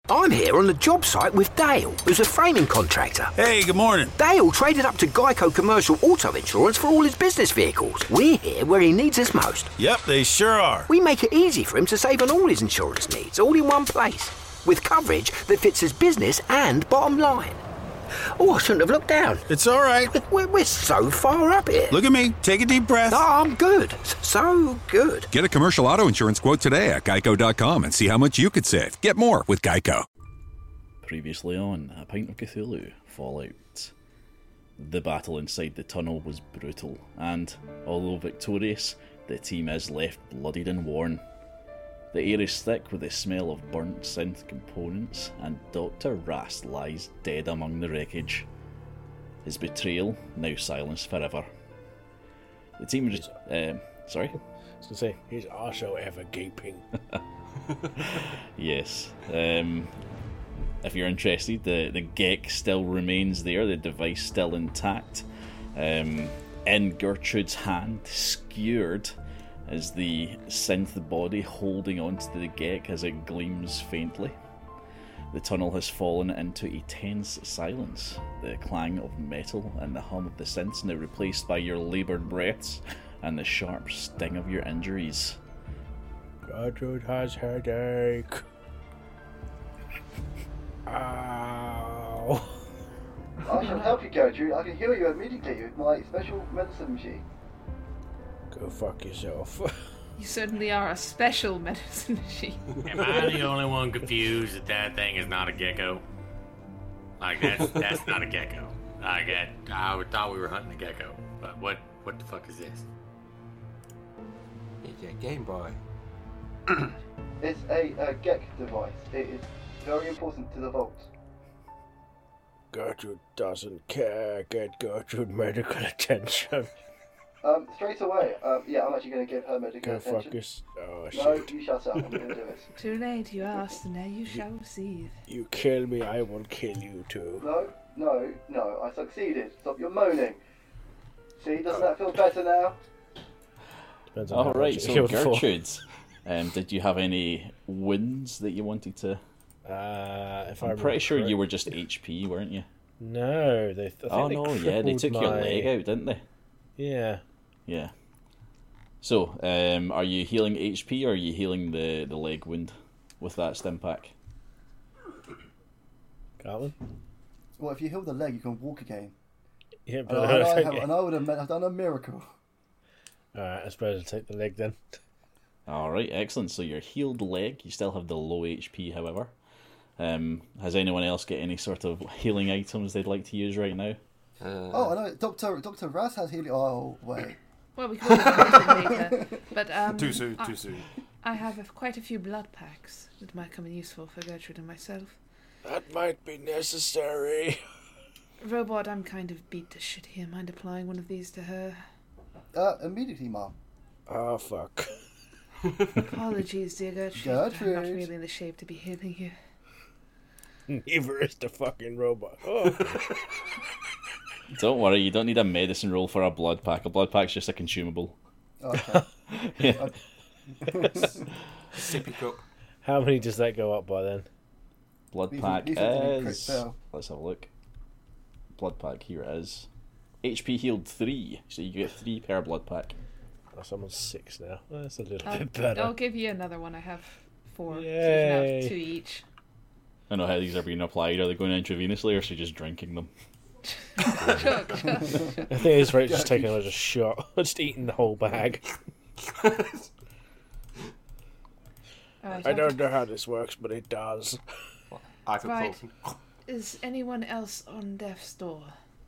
I'm here on the job site with Dale, who's a framing contractor. Hey, good morning. Dale traded up to Geico Commercial Auto Insurance for all his business vehicles. We're here where he needs us most. Yep, they sure are. We make it easy for him to save on all his insurance needs, all in one place, with coverage that fits his business and bottom line. Oh, I shouldn't have looked down. It's all right. We're so far up here. Look at me. Take a deep breath. Oh, I'm good. So good. Get a commercial auto insurance quote today at geico.com and see how much you could save. Get more with Geico. Previously on A Pint of Cthulhu Fallout. The battle inside the tunnel was brutal, and although victorious, the team is left bloodied and worn. The air is thick with the smell of burnt synth components, and Dr. Rast lies dead among the wreckage. His betrayal now silenced forever. The team sorry? I was going to say, he's also ever gaping. Yes. If you're interested, the Gek still remains there, the device still intact. In Gertrude's hand, skewered, is the synth body holding onto the Gek as it gleams faintly. The tunnel has fallen into a tense silence. The clang of metal and the hum of the synths now replaced by your laboured breaths and the sharp sting of your injuries. Gertrude has headache. Ow. I shall help you, Gertrude. I can heal you immediately with my special medicine machine. Go fuck yourself. You certainly are a special medicine machine. Am I the only one confused that that thing is not a gecko? Like, that's not a gecko. I thought we were hunting a gecko. But what the fuck is this? It's a Game Boy. It's a Gek device. It is very important to the vault. Gertrude doesn't care. Get Gertrude medical attention. Straight away. Yeah, I'm actually going to give her medical Go attention. fuck yourself. Oh, No, shit. you shut up. I'm going to do it. Too late, you asked, and now you shall receive. You kill me, I will kill you too. No. I succeeded. Stop your moaning. See, doesn't that feel better now? Depends on how Alright, much so you killed for. Gertrude, did you have any wounds that you wanted to... If I'm pretty sure you were just HP, weren't you? No, they. They took your leg out, didn't they? Yeah. Yeah. So, are you healing HP or are you healing the leg wound with that stim pack? Carlin? Well, if you heal the leg, you can walk again. Yeah, And but I would have done a miracle. Alright, I suppose I'll take the leg then. Alright, excellent. So you're healed leg. You still have the low HP, however. Has anyone else got any sort of healing items they'd like to use right now? I know. Dr. Raz has healing. Oh, wait. Well, we can always later. But Too soon. I have quite a few blood packs that might come in useful for Gertrude and myself. That might be necessary. Robot, I'm kind of beat to shit here. Mind applying one of these to her? Immediately, Mom. Oh, fuck. Apologies, dear Gertrude. I'm Gertrude. not really in the shape to be healing you. Neither is the fucking robot. Oh. Don't worry, you don't need a medicine roll for a blood pack. A blood pack's just a consumable. Okay. Yeah. Sippy cup. How many does that go up by then? Blood These pack are the crit is... fail. Let's have a look. Blood pack, here it is. HP healed 3, so you get 3 per blood pack. Oh, someone's 6 now. Oh, that's a little bit better. I'll give you another one. I have 4. So you can Yay. have 2 each. I don't know how these are being applied. Are they going intravenously or is she just drinking them? Chug. I think it's right, just taking a shot. Just eating the whole bag. Alright, I don't know how this works, but it does. Right. Is anyone else on death's door?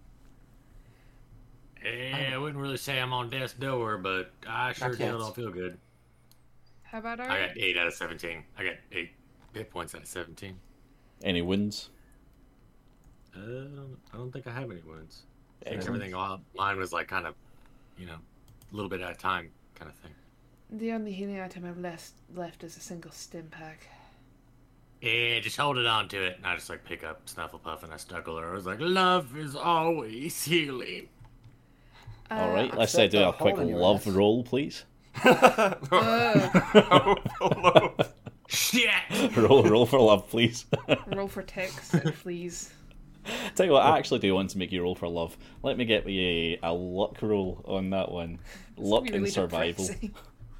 I wouldn't really say I'm on death's door, but I sure still don't feel good. How about I Ari? got 8 out of 17. I got 8 hit points out of 17. Any wounds? I don't think I have any wounds. I think everything mine was like kind of, a little bit at a time kind of thing. The only healing item I've left is a single stim pack. Yeah, just hold it on to it. And I just like pick up Snufflepuff and I snuggle her. I was like, love is always healing. Alright, let's do a quick love roll, please. Shit! roll for love, please. Roll for ticks and fleas. Tell you what, I actually do want to make you roll for love. Let me get me a luck roll on that one. Luck Really and survival. depressing.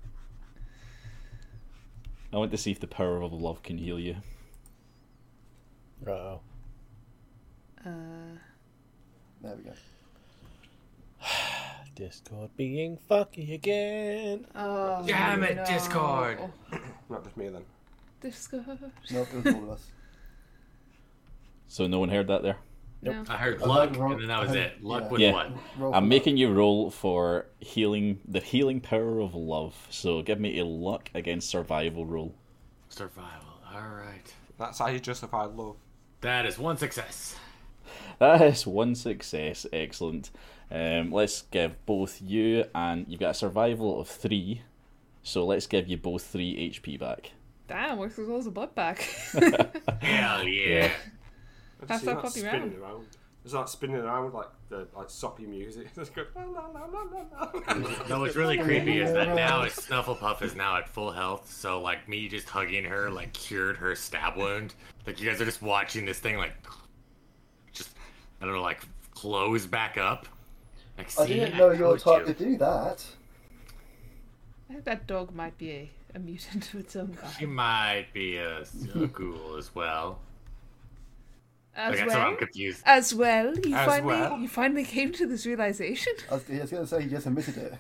I want to see if the power of love can heal you. Uh-oh. There we go. Discord being fucky again. Oh, Damn it, no. Discord. Not just me then. Discord. No, it was all of us. So no one heard that there? No. I heard I luck, heard and then that was it. Luck yeah. with Yeah. what? Roll I'm for making you roll for the healing power of love. So give me a luck against survival roll. Survival. Alright. That's how you justify love. That is one success. That is one success. Excellent. Let's give both you and you've got a survival of 3. So let's give you both 3 HP back. Damn, works as well as a blood back. Hell yeah. I That's just see so that copy spinning round. around. It's like spinning around with like the soppy music. It's go, la, la, la, la, la, la. No, what's really creepy is that now Snufflepuff is now at full health, so like me just hugging her like cured her stab wound. Like you guys are just watching this thing like just I don't know, like close back up. Like, I see, didn't know you were told type to do that. I think that dog might be a mutant of its own She kind. might be a ghoul as well. As Okay, so I'm well, confused. as well, you As finally well. you finally came to this realization. I was going to say you just admitted it.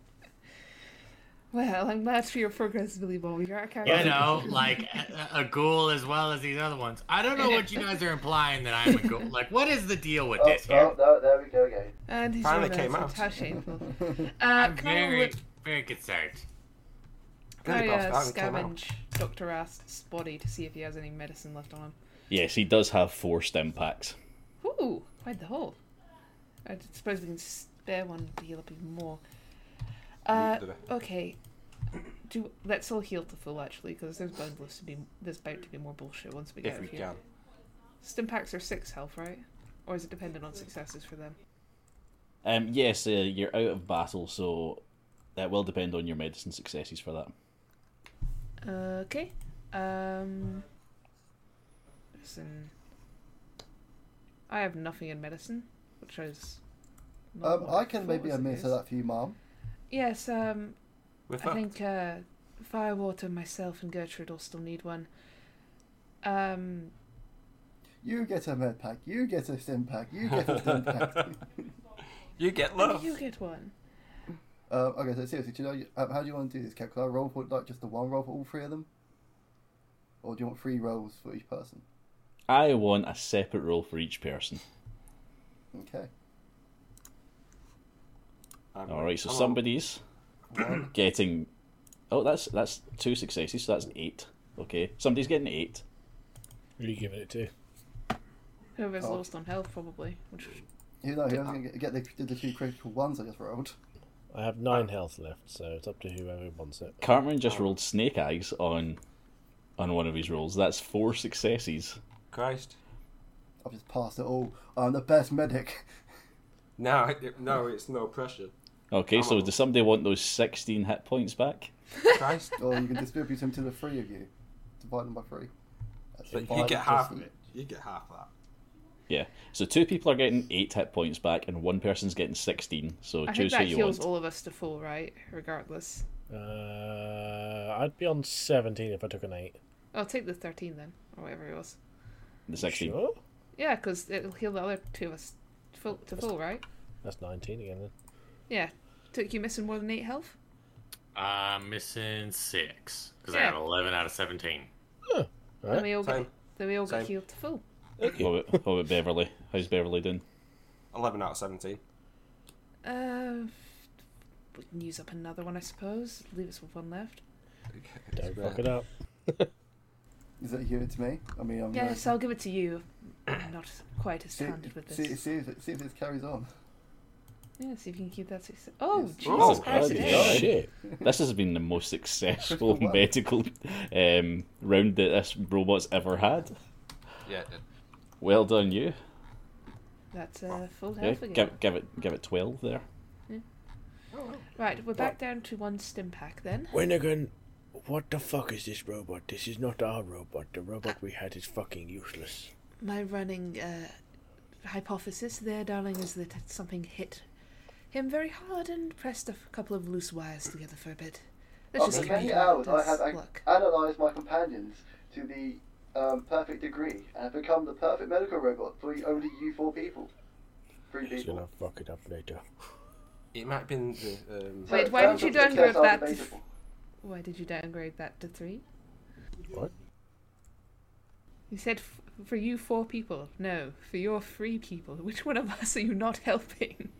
Well, I'm glad for your progress, Billy Bob. You're our character. You know, like a ghoul as well as these other ones. I don't know what you guys are implying that I'm a ghoul. Like, what is the deal with this here? No, there we go again. And he's Finally realised came out. How shameful. I'm Can I very, very concerned. Billy Bob's finally came out. scavenge Dr. Ast's body to see if he has any medicine left on him? Yes, he does have 4 stim packs. Ooh, quite the hole. I suppose we can spare one to heal up even more. Okay. Let's all heal to full actually, because there's bound to be more bullshit once we get If out we of here. can. Stim packs are 6 health, right? Or is it dependent on successes for them? Yes, you're out of battle, so that will depend on your medicine successes for that. Okay. Medicine. I have nothing in medicine, which is. not what I can thought maybe was the administer case. that for you, Mom. Yes. With I that. think Firewater, myself, and Gertrude all still need one. You get a med pack. You get a stim pack. You get a stim pack. You get When love. do you get one? Okay, so seriously, do you know, how do you want to do this, Kev? Could I roll for like just the one roll for all 3 of them? Or do you want 3 rolls for each person? I want a separate roll for each person. Okay. Alright, so Hello. somebody's getting... Oh, that's 2 successes, so that's 8. Okay, somebody's getting 8. Who are you giving it to? Whoever's Oh. lowest on health, probably. Which Who's going to get the 2 critical ones I just rolled? I have 9 health left, so it's up to whoever wants it. Cartman just rolled snake eyes on one of his rolls. That's 4 successes. Christ. I've just passed it all. I'm the best medic. No, it's no pressure. Okay, so does somebody want those 16 hit points back? Christ. Or you can distribute them to the 3 of you. Divide them by 3. That's But you divided get half just- of it. You get half of that. Yeah, so 2 people are getting 8 hit points back, and 1 person's getting 16. So I think choose who that you heals want. all of us to full, right? Regardless. I'd be on 17 if I took an 8. I'll take the 13 then, or whatever it was. The 16. Sure? Yeah, because it'll heal the other 2 of us to full, right? That's 19 again then. Yeah. Took you missing more than 8 health? I'm missing 6 because I Yeah. got 11 out of 17. Then Right. we all Same. get Same. healed to full. What about Beverly? How's Beverly doing? 11 out of 17. We can use up another one, I suppose. Leave us with 1 left. Don't fuck it up. Is that you? It's me? I mean, I'm Yes, I'll give it to you. I'm not quite as talented with this. see if this carries on. Yeah, see if you can keep that success. Oh, Yes. Jesus Oh, Christ! bloody it hell. is. Shit. This has been the most successful Wow. medical round that this robot's ever had. Yeah. Well done, you. That's full Yeah, health again. give it 12 there. Right, we're back down to 1 stim pack then. Winnigan. What the fuck is this robot? This is not our robot. The robot we had is fucking useless. My running hypothesis there, darling, is that something hit him very hard and pressed a couple of loose wires together for a bit. Let's just For many keep hours, it I as have luck. analysed my companions to the perfect degree and have become the perfect medical robot for only you 4 people. 3 He's people. gonna fuck it up later. It might have been the. Wait, why did you downgrade that? Debatable. Why did you downgrade that to 3? What? You said for you 4 people. No, for your 3 people. Which one of us are you not helping?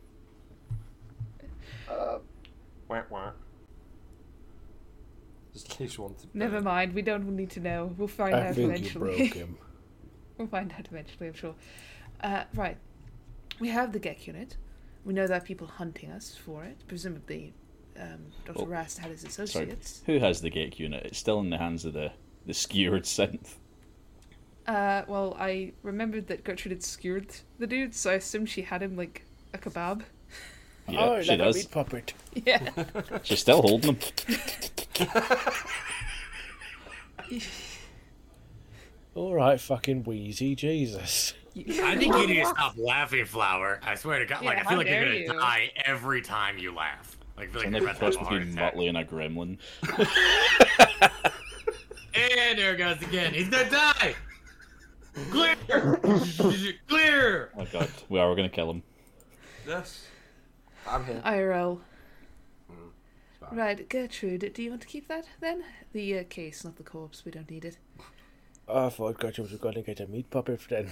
Wah, wah. Just in case you wanted. Never mind. We don't need to know. We'll find I out think eventually. you broke him. We'll find out eventually, I'm sure. Right. We have the GEC unit. We know there are people hunting us for it. Presumably, Dr. Rast had his Sorry, associates. who has the Gek unit? It's still in the hands of the skewered synth. Well, I remembered that Gertrude had skewered the dude, so I assumed she had him like a kebab. Yeah, Oh, she like a does. meat puppet. Yeah. She's still holding him. Alright, fucking Wheezy, Jesus. I think you need to stop laughing, Flower. I swear to God, Yeah, like I how feel like dare you're you. gonna die every time you laugh. Like I feel like And you're the about to have cross a heart between attack. Muttley and a gremlin. And there it goes again. He's gonna die. Clear. Clear. Oh god, we are gonna kill him. Yes. I'm here. IRL. It's fine. Right, Gertrude, do you want to keep that then? The case, not the corpse. We don't need it. Oh, I thought Gertrude was gonna get a meat puppet then.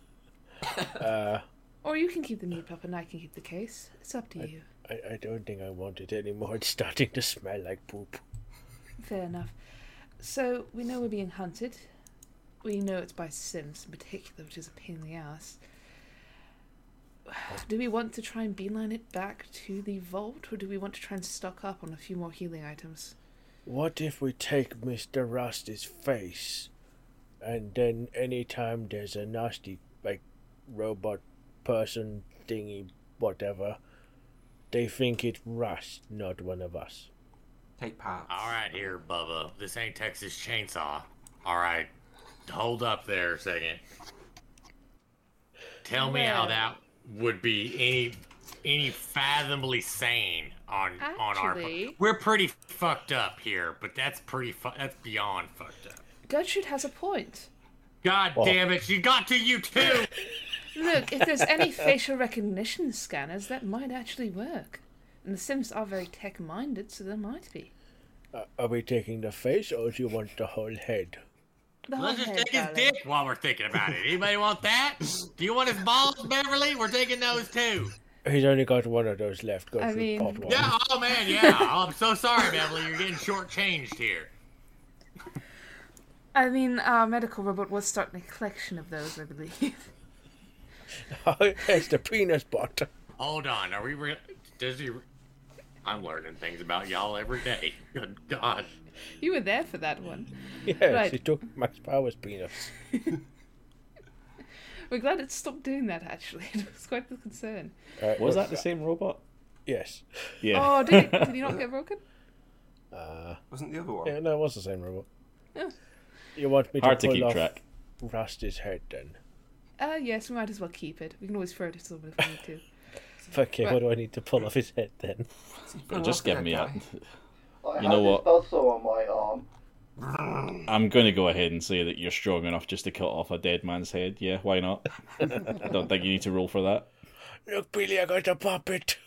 Or you can keep the meat puppet and I can keep the case. It's up to you. I don't think I want it anymore. It's starting to smell like poop. Fair enough. So, we know we're being hunted. We know it's by Sims in particular, which is a pain in the ass. Do we want to try and beeline it back to the vault, or do we want to try and stock up on a few more healing items? What if we take Mr. Rust's face, and then anytime there's a nasty, like, robot person thingy, whatever, they think it's Rust, not one of us. Take parts. All right, here, Bubba. This ain't Texas Chainsaw. All right, hold up there a second. Tell me how that would be any fathomably sane on our. Actually- We're pretty fucked up here, but that's that's beyond fucked up. Gertrude has a point. God damn it, she got to you too. Look, if there's any facial recognition scanners, that might actually work. And the Sims are very tech-minded, so there might be. Are we taking the face, or do you want the whole head? The whole Let's just head, take his darling. dick while we're thinking about it. Anybody want that? Do you want his balls, Beverly? We're taking those too. He's only got one of those left. Go I for mean- pop one. Yeah, oh man, yeah. Oh, I'm so sorry, Beverly. You're getting shortchanged here. I mean, our medical robot was starting a collection of those, I believe. Oh, it's the penis bot. Hold on, are we does he... I'm learning things about y'all every day. Good God. You were there for that one. Yes, Right. he took Max Power's penis. We're glad it stopped doing that, actually. It was quite the concern. Was that the same robot? Yes. Yeah. Oh, did he not get broken? Wasn't the other one? Yeah, no, it was the same robot. Oh. You want me Hard to to pull keep off track. Rusty's head then? Yes, we might as well keep it. We can always throw it to someone if we need to. Okay, Right. what do I need to pull off his head then? Just give me a. I You know have what? this buzzsaw on my arm. I'm going to go ahead and say that you're strong enough just to cut off a dead man's head. Yeah, why not? I don't think you need to roll for that. Look, Billy, I got a puppet.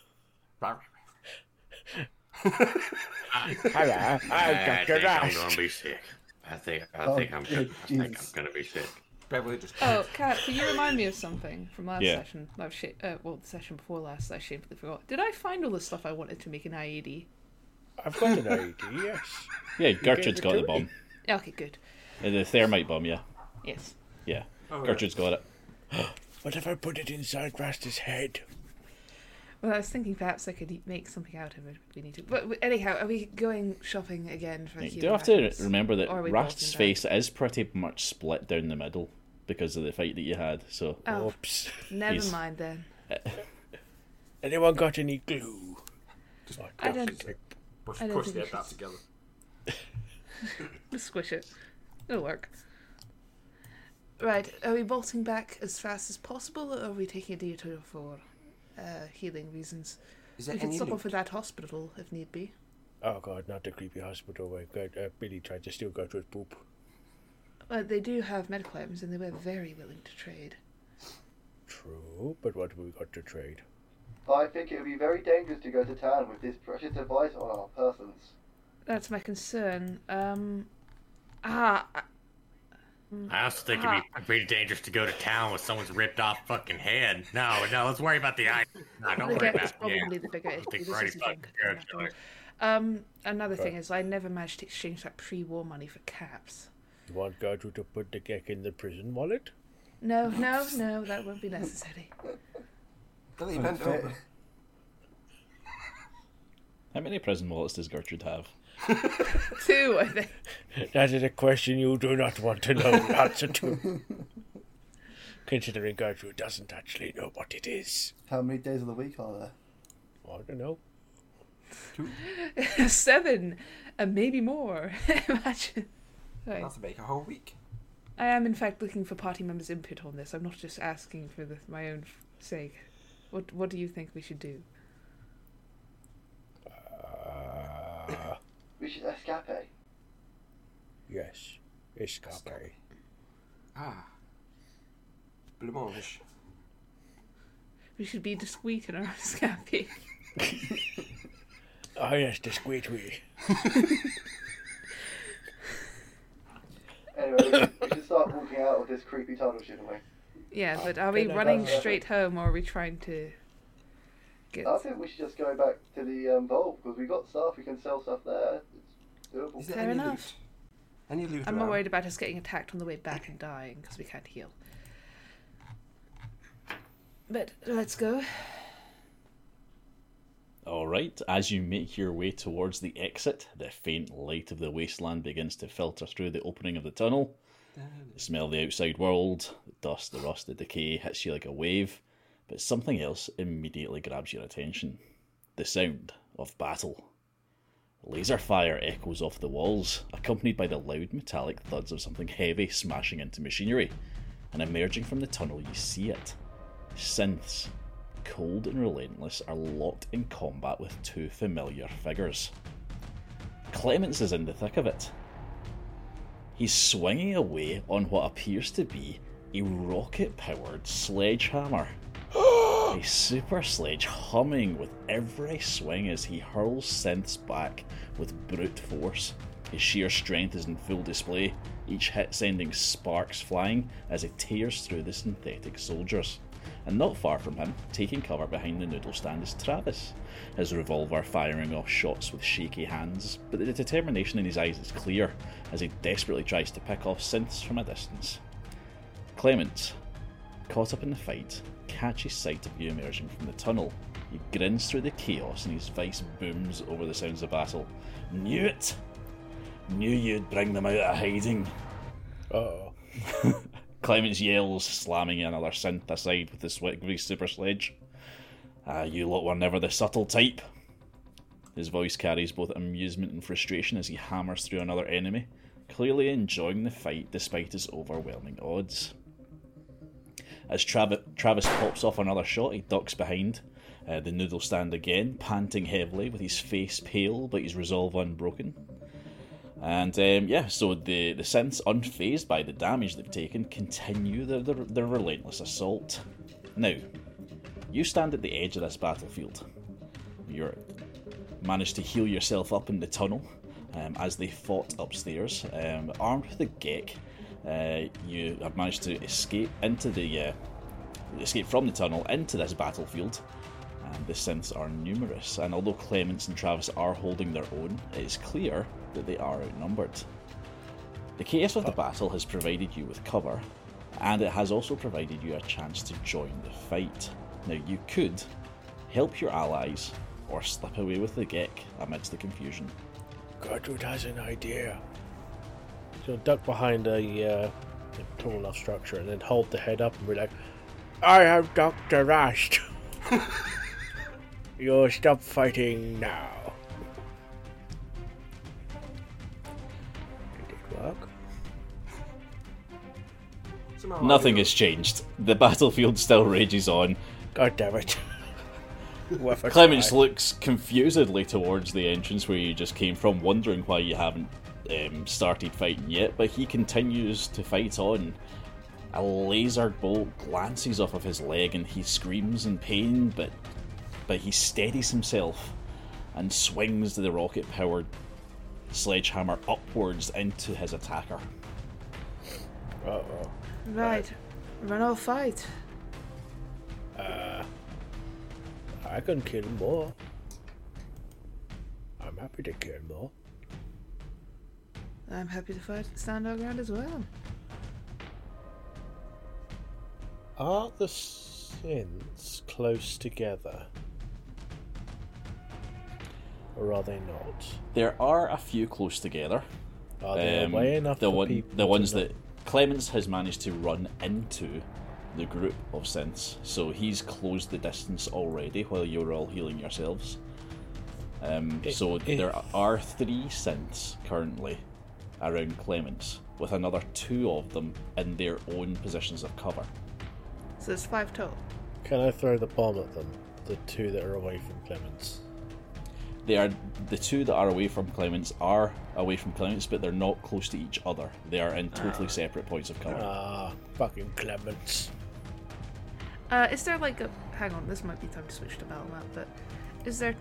Hello, I'm I Dr. think I'm Rust. gonna be sick. I think I'm Jesus. gonna be sick. Beverly just. Oh, Kat, can you remind me of something from last Yeah. session? The session before last, I shamefully forgot. Did I find all the stuff I wanted to make an IED? I've got an IED, yes. Yeah, Gertrude's it got to the me. bomb. Okay, good. The thermite bomb, yeah. Yes. Yeah. Oh, yeah. Gertrude's got it. What if I put it inside Rusty's head? Well, I was thinking perhaps I could make something out of it if we need to. But anyhow, are we going shopping again for You healing do have to items? remember that Or are we Rast's bolting face is pretty much split down the middle because of the fight that you had. So back? Oh, Oops. never He's- mind then. Anyone got any glue? Just I don't. push, I don't push think the we head back should. together. Just squish it. It'll work. Right, are we bolting back as fast as possible, or are we taking a detour for healing reasons? Is there We can any stop loot? off at that hospital if need be. Oh god, not the creepy hospital where Billy tried to still go to his poop. They do have medical items, and they were very willing to trade. True, but what have we got to trade? I think it would be very dangerous to go to town with this precious device on our persons. That's my concern. I also think it'd be pretty dangerous to go to town with someone's ripped off fucking head. No, let's worry about the eye. No, don't The worry Gek about is probably the bigger issue. think This Freddy isn't fucking going cares, to Another thing is, I never managed to exchange that pre-war money for caps. You want Gertrude to put the Gek in the prison wallet? No, that won't be necessary. Billy, bend over. How many prison wallets does Gertrude have? 2, I think. That is a question you do not want to know the answer to. Considering Gertrude doesn't actually know what it is. How many days of the week are there? I don't know. 7, and maybe more. Imagine. Right. That's make a whole week. I am, in fact, looking for party members' input on this. I'm not just asking for my own sake. What do you think we should do? We should escape. Yes. Escape. Ah. Blancmange. We should be discreet in our escape. Oh yes, discreetly. Anyway, we should start walking out of this creepy tunnel, shouldn't we? Yeah, but are we running straight home, or are we trying to get... I think we should just go back to the vault, because we got stuff, we can sell stuff there. It's doable. Is there Fair any enough. loot? Any loot I'm more around? worried about us getting attacked on the way back and dying, because we can't heal. But let's go. Alright, as you make your way towards the exit, the faint light of the wasteland begins to filter through the opening of the tunnel. The smell of the outside world, the dust, the rust, the decay hits you like a wave, but something else immediately grabs your attention. The sound of battle. Laser fire echoes off the walls, accompanied by the loud metallic thuds of something heavy smashing into machinery, and emerging from the tunnel you see it. Synths, cold and relentless, are locked in combat with 2 familiar figures. Clemens is in the thick of it. He's swinging away on what appears to be a rocket-powered sledgehammer. A super sledge humming with every swing as he hurls synths back with brute force. His sheer strength is in full display, each hit sending sparks flying as it tears through the synthetic soldiers. And not far from him, taking cover behind the noodle stand, is Travis, his revolver firing off shots with shaky hands, but the determination in his eyes is clear as he desperately tries to pick off synths from a distance. Clement, caught up in the fight, catches sight of you emerging from the tunnel. He grins through the chaos and his voice booms over the sounds of battle. Knew it! Knew you'd bring them out of hiding. Uh-oh. Clemens yells, slamming another synth aside with his super sledge. You lot were never the subtle type. His voice carries both amusement and frustration as he hammers through another enemy, clearly enjoying the fight despite his overwhelming odds. As Travis pops off another shot, he ducks behind the noodle stand again, panting heavily with his face pale but his resolve unbroken. And so the synths, unfazed by the damage they've taken, continue their relentless assault. Now, you stand at the edge of this battlefield. You're managed to heal yourself up in the tunnel as they fought upstairs. Armed with the Gek, you have managed to escape from the tunnel into this battlefield. And the synths are numerous, and although Clemens and Travis are holding their own, it is clear that they are outnumbered. The chaos of the battle has provided you with cover, and it has also provided you a chance to join the fight. Now, you could help your allies, or slip away with the Gek amidst the confusion. Gertrude has an idea. So duck behind a tall enough structure and then hold the head up and be like, I am Dr. Rust. You'll stop fighting now. No Nothing idea. has changed. The battlefield still rages on. God damn it. Worth a Clemens try. looks confusedly towards the entrance where you just came from, wondering why you haven't started fighting yet, but he continues to fight on. A laser bolt glances off of his leg and he screams in pain, but he steadies himself and swings the rocket-powered sledgehammer upwards into his attacker. Uh-oh. Right. Run or fight. I can kill more. I'm happy to kill more. I'm happy to fight and stand our ground as well. Are the synths close together? Or are they not? There are a few close together. Are they away enough the for one, people the ones to that Clemens has managed to run into the group of synths, so he's closed the distance already while you're all healing yourselves. So there are 3 synths currently around Clemens, with another 2 of them in their own positions of cover. So there's 5 total. Can I throw the bomb at them? The 2 that are away from Clemens. They are the 2 that are away from Clemens are away from Clemens, but they're not close to each other. They are in totally separate points of cover. Ah, fucking Clemens. Is there like a... Hang on, this might be time to switch to battle map, but... Is there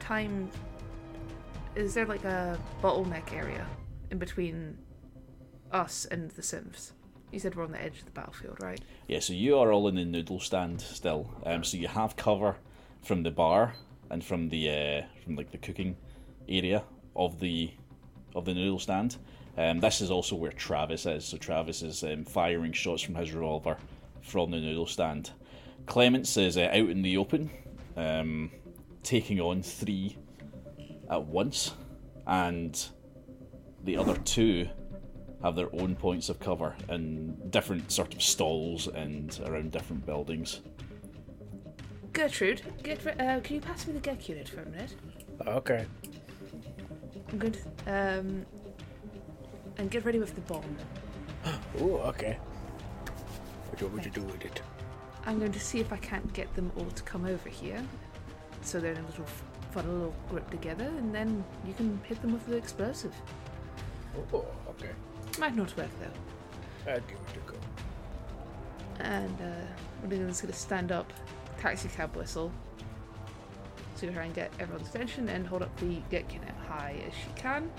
like a bottleneck area in between us and the synths? You said we're on the edge of the battlefield, right? Yeah, so you are all in the noodle stand still. So you have cover from the bar and from the cooking area of the noodle stand. This is also where Travis is. So Travis is firing shots from his revolver from the noodle stand. Clements is out in the open, taking on 3 at once, and the other 2 have their own points of cover in different sort of stalls and around different buildings. Gertrude, can you pass me the Gek unit for a minute? Okay. Good. And get ready with the bomb. Ooh, okay. What do you want me to do with it? I'm going to see if I can't get them all to come over here, so they're in a little little group together, and then you can hit them with the explosive. Oh, okay. Might not work though. I'll give it a go. And we're just going to stand up, taxi cab whistle, to try and get everyone's attention, and hold up the Gek unit high as she can.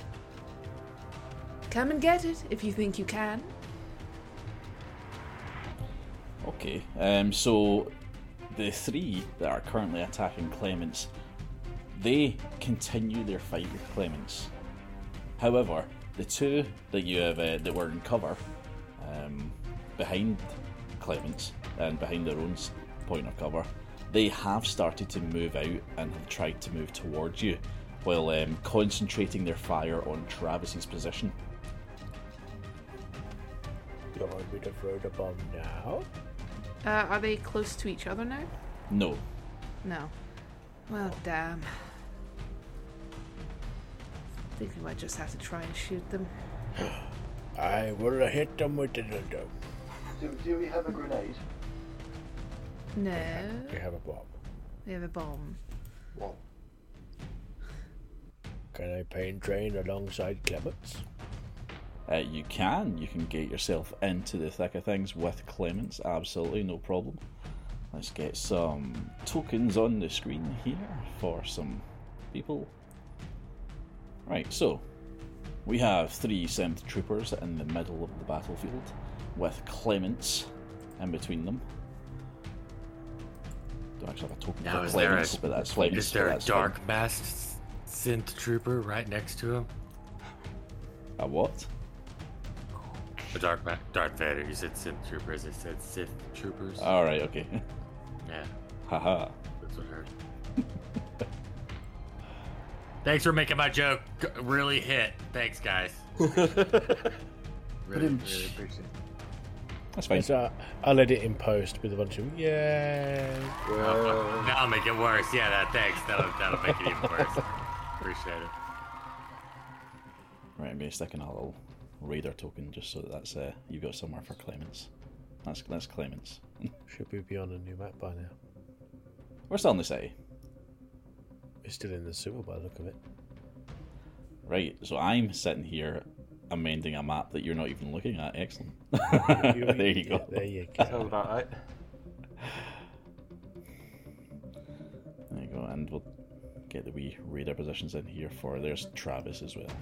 Come and get it if you think you can. Okay, so the 3 that are currently attacking Clements, they continue their fight with Clements. However, the 2 that you have that were in cover behind Clements and behind their own point of cover, they have started to move out and have tried to move towards you, while concentrating their fire on Travis's position. You want me to throw the bomb now? Are they close to each other now? No. No. Well, damn. I think we might just have to try and shoot them. I will hit them with the dildo. Do we have a grenade? No. We have a bomb. We have a bomb. What? Can I pain train alongside Clements? You can get yourself into the thick of things with Clements, absolutely no problem. Let's get some tokens on the screen here for some people. Right, so we have 3 synth troopers in the middle of the battlefield with Clements in between them. Don't actually have a token Now, for is there Clements, but that's Clements. Is there so a that's dark masked synth trooper right next to him? fine. A what? A Darth Vader. You said synth troopers. I said Sith troopers. Alright, okay. Yeah, Haha. that's what I heard. Thanks for making my joke really hit. Thanks, guys. Really appreciate it. That's fine. So I'll edit in post with a bunch of yay. Now I'll make it worse. Yeah, thanks. That'll make it even worse. Appreciate it. Right, I'm going to stick in a little radar token just so that that's you've got somewhere for Clements. That's Clements. Should we be on a new map by now? We're still in the city. We're still in the sewer by the look of it. Right, so I'm sitting here amending a map that you're not even looking at. Excellent. There you go. There you go. Sounds about right. There you go, and we'll get the wee radar positions in here for. There's Travis as well.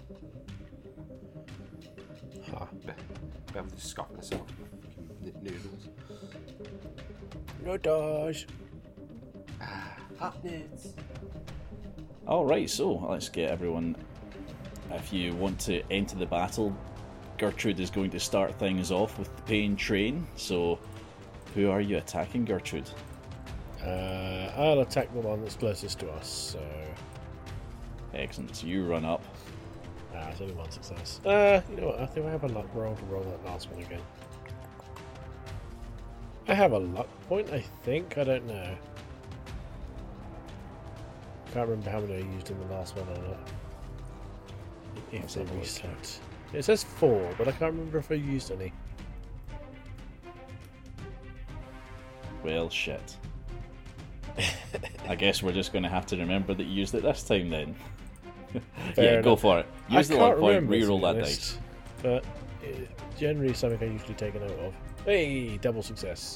Be able to scoff myself. Noodles. No dodge. Hot nudes. Alright, so let's get everyone. If you want to enter the battle, Gertrude is going to start things off with the Pain Train. So, who are you attacking, Gertrude? I'll attack the one that's closest to us, so... Excellent, so you run up. It's only one success. You know what, I think I have a luck roll to roll that last one again. I have a luck point, I think. I don't know. Can't remember how many I used in the last one or not. If they reset. It says 4, but I can't remember if I used any. Well, shit. I guess we're just going to have to remember that you used it this time then. Yeah, go for it. Use the luck point, reroll that dice. But generally something I usually take a note of. Hey, double success.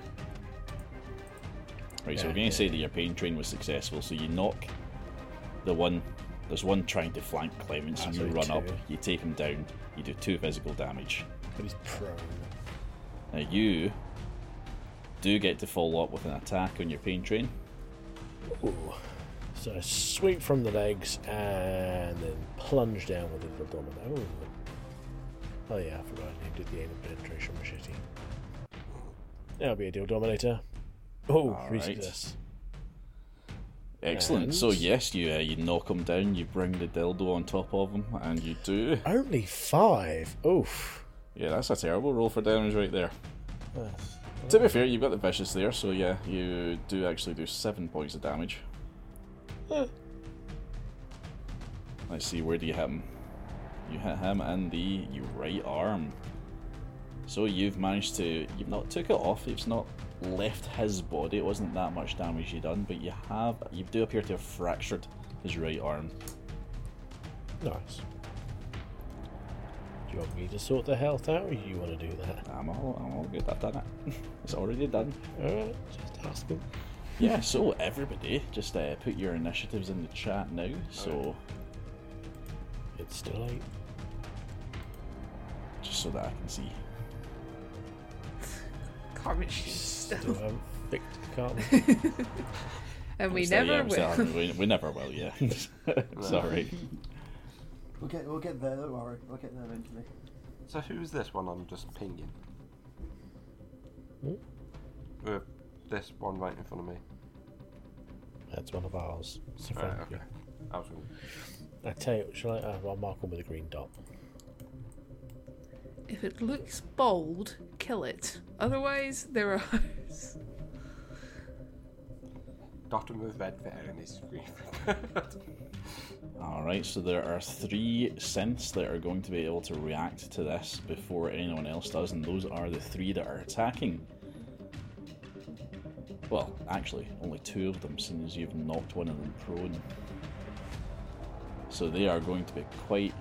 Right, so we're going to say that your Pain Train was successful, so you knock the one. There's one trying to flank Clements, and you run up, you take him down, you do 2 physical damage. But he's prone. Now you do get to follow up with an attack on your Pain Train. Ooh. So sweep from the legs and then plunge down with the domino. Oh yeah, I forgot I did the aim and penetration machete. That'll be a deal, Dominator. Oh, 3 success. Excellent. And so yes, you knock him down, you bring the dildo on top of him, and you do. Only 5. Oof. Yeah, that's a terrible roll for damage right there. To be fair, you've got the vicious there, so yeah, you do actually do 7 points of damage. Let's see, where do you hit him? You hit him in the right arm. So you've managed to, you've not took it off, it's not left his body, it wasn't that much damage you done, but you do appear to have fractured his right arm. Nice. Do you want me to sort the health out, or you want to do that? I'm all good, I've done it. It's already done. Alright, just asking. Yeah, so everybody, just put your initiatives in the chat now, so... It's still 8. Just so that I can see. Cartman still. Picked Cartman. And we never will. We never will, yeah. Sorry. We'll get there, don't worry. We'll get there eventually. So who's this one I'm just pinging? This one right in front of me. That's one of ours. So right, okay. I was gonna... I tell you, shall I? I'll mark one with a green dot. If it looks bold, kill it. Otherwise, they're ours. Doctor with red there in his screen. Alright, so there are 3 synths that are going to be able to react to this before anyone else does, and those are the 3 that are attacking. Well, actually, only 2 of them, since you've knocked one of them prone. So they are going to be quite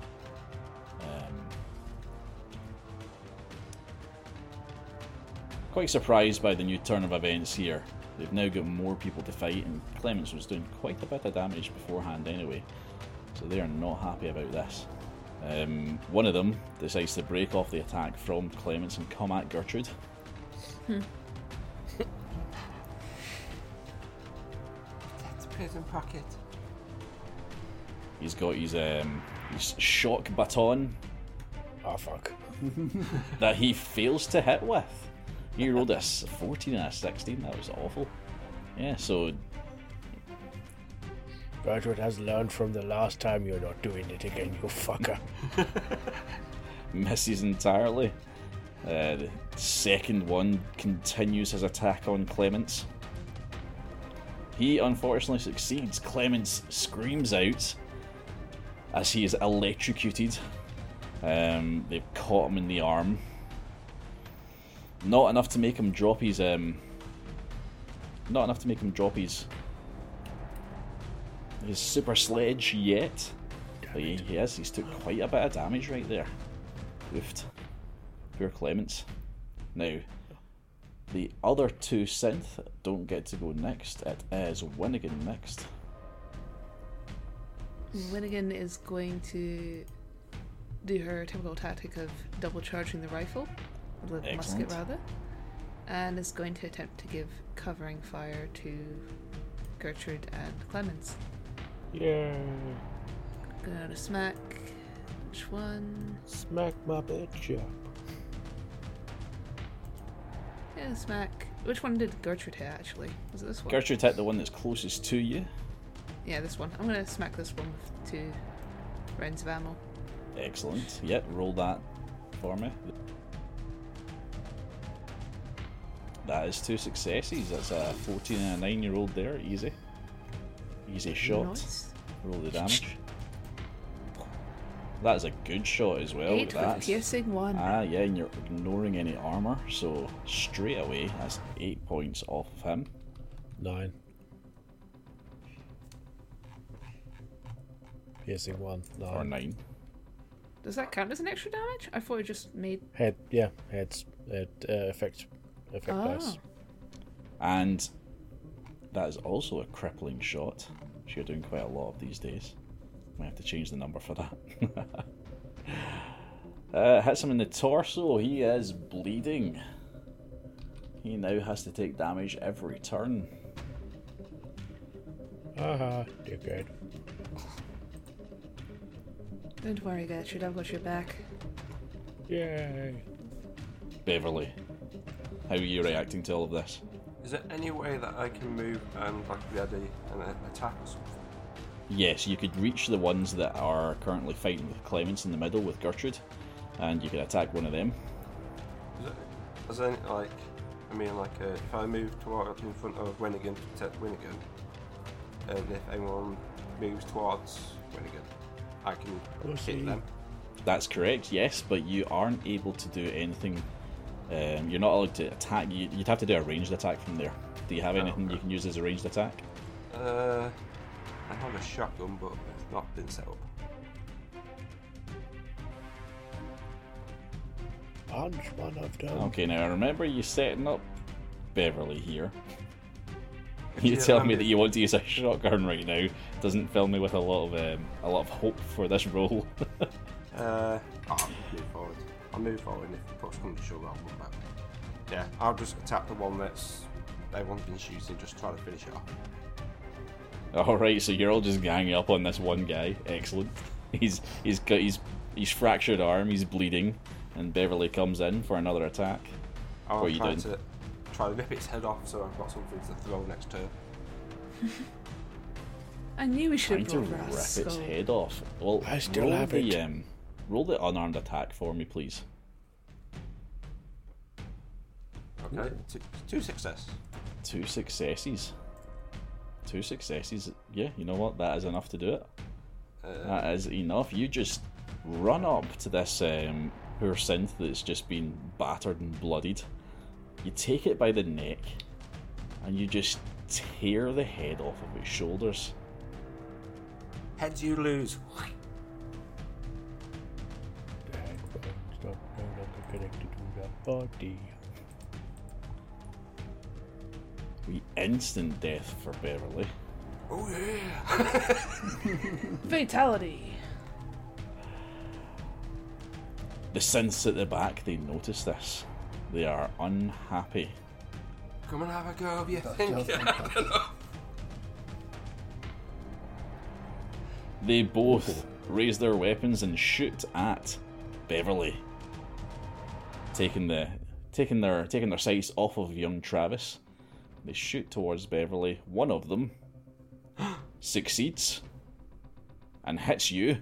surprised by the new turn of events here. They've now got more people to fight, and Clements was doing quite a bit of damage beforehand anyway. So they are not happy about this. One of them decides to break off the attack from Clements and come at Gertrude. That's prison pocket. He's got his shock baton. Oh fuck. That he fails to hit with. He rolled a 14 and a 16, that was awful. Yeah, so... Gertrude has learned from the last time, you're not doing it again, you fucker. Misses entirely. The second one continues his attack on Clements. He unfortunately succeeds. Clements screams out as he is electrocuted. They've caught him in the arm. Not enough to make him drop his his super sledge yet. But he's took quite a bit of damage right there. Oofed. Poor Clements. Now, the other two synth don't get to go next. It is Winnigan next. Winnigan is going to do her typical tactic of double charging the rifle, or the musket rather, and is going to attempt to give covering fire to Gertrude and Clemens. Yeah. Gonna smack. Which one? Smack my bitch up. Yeah, smack. Which one did Gertrude hit actually? Was it this one? Gertrude hit the one that's closest to you. Yeah, this one. I'm gonna smack this one with 2 rounds of ammo. Excellent. Yep, roll that for me. That is 2 successes. That's a 14 and a 9 you rolled there. Easy. Easy shot. Nice. Roll the damage. That is a good shot as well. 8 with piercing 1. Ah, yeah, and you're ignoring any armour, so straight away, that's 8 points off of him. 9. Piercing 1. 9. Or 9. Does that count as an extra damage? I thought it just made... Head, yeah, heads. Effect dice. And that is also a crippling shot, which you're doing quite a lot of these days. Might have to change the number for that. Hits him in the torso. He is bleeding. He now has to take damage every turn. Haha, dickhead. Don't worry, Gertrude, I've got your back. Yay. Beverly, how are you reacting to all of this? Is there any way that I can move and like ready and attack or something? Yes, you could reach the ones that are currently fighting with Clements in the middle with Gertrude, and you could attack one of them. Is there any, like, I mean, like, if I move toward in front of Winnigan to protect Winnigan, and if anyone moves towards Winnigan, I can hit them. That's correct, yes, but you aren't able to do anything. You're not allowed to attack. You'd have to do a ranged attack from there. Do you have anything you can use as a ranged attack? I have a shotgun, but it's not been set up. Punch one of them. Okay, now I remember you setting up Beverly here. You tell me that you want to use a shotgun right now doesn't fill me with a lot of hope for this roll. I'll move forward. I'll move forward, and if the push comes to shove, I'll move back. Yeah, I'll just attack the one that's everyone's been shooting, just try to finish it off. Alright, so you're all just ganging up on this one guy. Excellent. He's fractured arm, he's bleeding, and Beverly comes in for another attack. I'm trying to rip its head off so I've got something to throw next turn. I knew we should Trying have to rolled rip Rascal. its head off. Well, I still have it. Roll the unarmed attack for me, please. Okay, two success. 2 successes. 2 successes. Yeah, you know what? That is enough to do it. That is enough. You just run up to this poor synth that's just been battered and bloodied. You take it by the neck, and you just tear the head off of its shoulders. Heads you lose. The headphones no longer connected to the body. Instant death for Beverly. Oh yeah! Fatality. The synths at the back, they notice this. They are unhappy. Come and have a go, you think? They both raise their weapons and shoot at Beverly, taking their sights off of young Travis. They shoot towards Beverly. One of them succeeds and hits you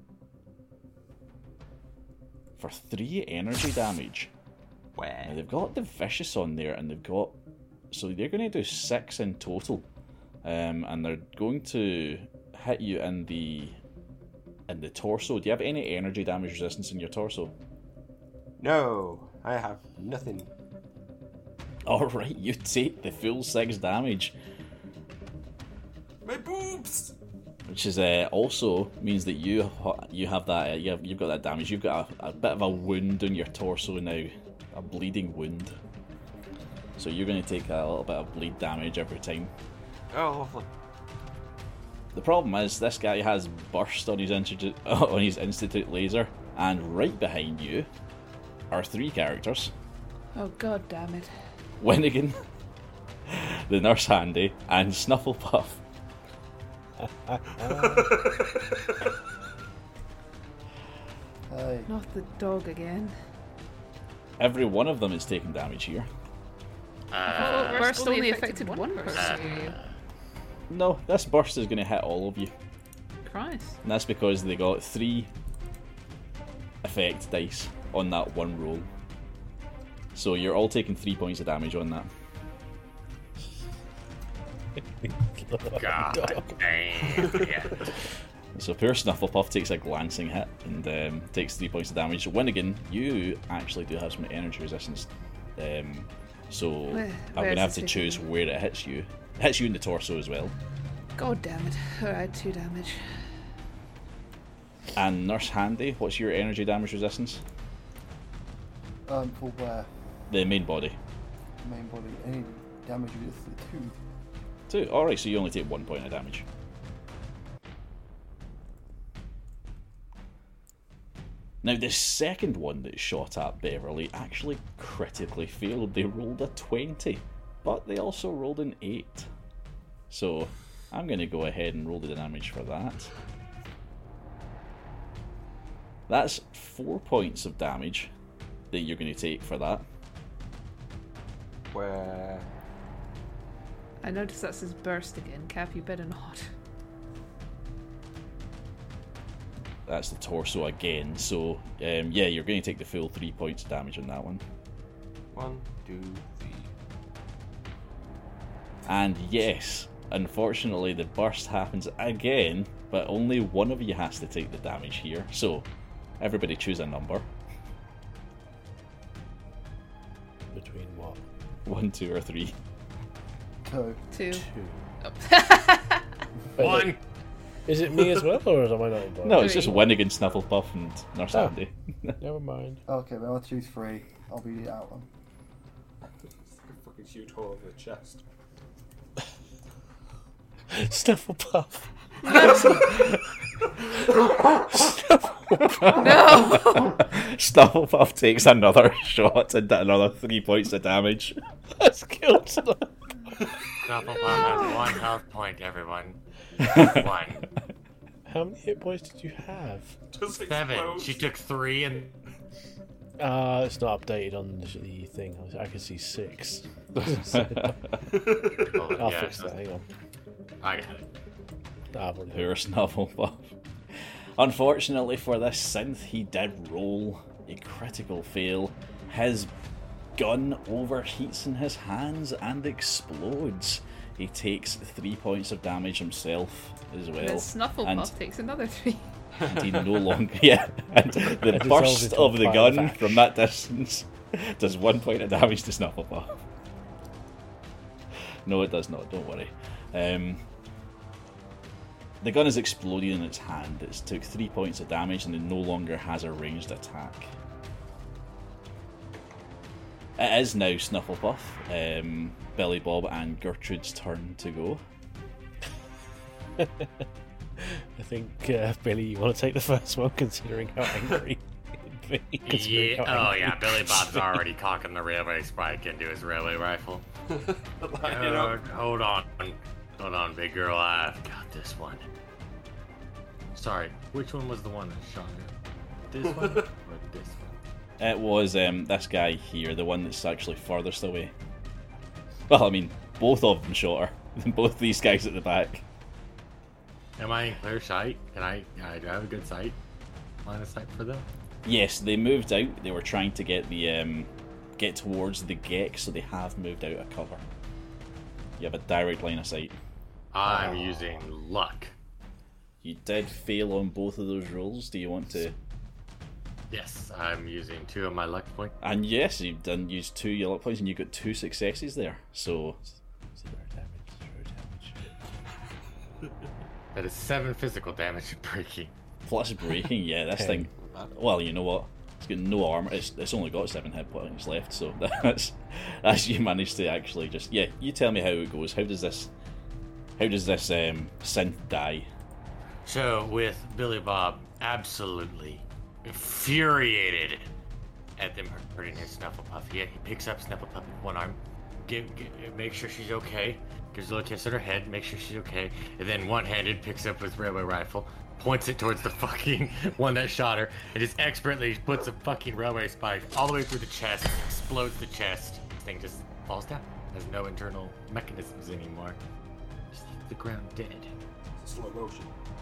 for 3 energy damage. Now, they've got the vicious on there, and so they're going to do 6 in total, and they're going to hit you in the torso. Do you have any energy damage resistance in your torso? No, I have nothing. Alright, you take the full 6 damage. My boobs! Which is also means that you have that you've got that damage. You've got a bit of a wound on your torso now, a bleeding wound. So you're going to take a little bit of bleed damage every time. Oh, lovely. The problem is this guy has burst on his institute laser, and right behind you are 3 characters: Oh god damn it. Winnigan, the Nurse Handy, and Snufflepuff. Hey. Not the dog again. Every one of them is taking damage here. Burst only affected one person. No, this burst is going to hit all of you. Christ. And that's because they got 3 effect dice on that one roll. So you're all taking 3 points of damage on that. God damn. Yeah. So poor Snufflepuff takes a glancing hit and takes 3 points of damage. Winnigan, you actually do have some energy resistance. So I'm going to have to choose where it hits you. It hits you in the torso as well. God damn it. Alright, 2 damage. And Nurse Handy, what's your energy damage resistance? For where? The main body. Main body. Any damage is 2. 2. Alright, so you only take 1 point of damage. Now, the second one that shot at Beverly actually critically failed. They rolled a 20, but they also rolled an 8. So, I'm going to go ahead and roll the damage for that. That's 4 points of damage that you're going to take for that. Where? I noticed that says burst again. Cap, you better not. That's the torso again. So, yeah, you're going to take the full 3 points of damage on that one. 1, 2, 3. And yes, unfortunately, the burst happens again, but only one of you has to take the damage here. So, everybody choose a number. Between what? 1, 2, or 3. 2. 2. 2. Oh. 1. Is it me as well, or am I not involved? No, it's 3. just Winnigan, Snufflepuff, and Nurse Handy. Never mind. Okay, well I'll choose 3. I'll be the out one. Fucking huge hole in the chest. Snufflepuff. No! Snufflepuff takes another shot and another 3 points of damage. That's killed Snufflepuff. Snufflepuff has 1 health point, everyone. 1. How many hit points did you have? Just 7. explode. She took 3 and... It's not updated on the thing. I can see 6. I'll fix that, hang on. I got it. Poor Snufflepuff. Unfortunately for this synth, he did roll a critical fail. His gun overheats in his hands and explodes. He takes 3 points of damage himself as well. And then Snufflepuff takes another 3. And he no longer... Yeah, and the burst of the gun from that distance does 1 point of damage to Snufflepuff. No, it does not, don't worry. The gun is exploding in its hand. It's took 3 points of damage and it no longer has a ranged attack. It is now Snufflepuff, Billy Bob and Gertrude's turn to go. I think, Billy, you want to take the first one, considering how angry he'd be. Yeah. Oh yeah, Billy Bob's already cocking the railway spike into his railway rifle. Hold on, big girl. I've got this one. Sorry, which one was the one that shot her? This one or this one? It was this guy here, the one that's actually furthest away. Well, I mean, both of them shot her. Both these guys at the back. Am I in clear sight? Do I have a good sight? Line of sight for them? Yes, they moved out. They were trying to get the get towards the Gek, so they have moved out of cover. You have a direct line of sight. I'm using luck. You did fail on both of those rolls. Do you want to Yes, I'm using 2 of my luck points. And yes, you've done use 2 your luck points, and you got 2 successes there. So 0 damage, 0 damage. That is 7 physical damage breaking. plus breaking, yeah, this thing. Well, you know what? It's got no armor. It's only got 7 hit points left, so that's you managed to actually just You tell me how it goes. How does this synth die? So with Billy Bob absolutely infuriated at them hurting his Snufflepuff, he picks up Snufflepuff with one arm, make sure she's okay, gives a little kiss on her head, make sure she's okay, and then one-handed picks up his railway rifle, points it towards the fucking one that shot her, and just expertly puts a fucking railway spike all the way through the chest, explodes the chest. This thing just falls down. Has no internal mechanisms anymore. Just hits the ground dead. Slow motion.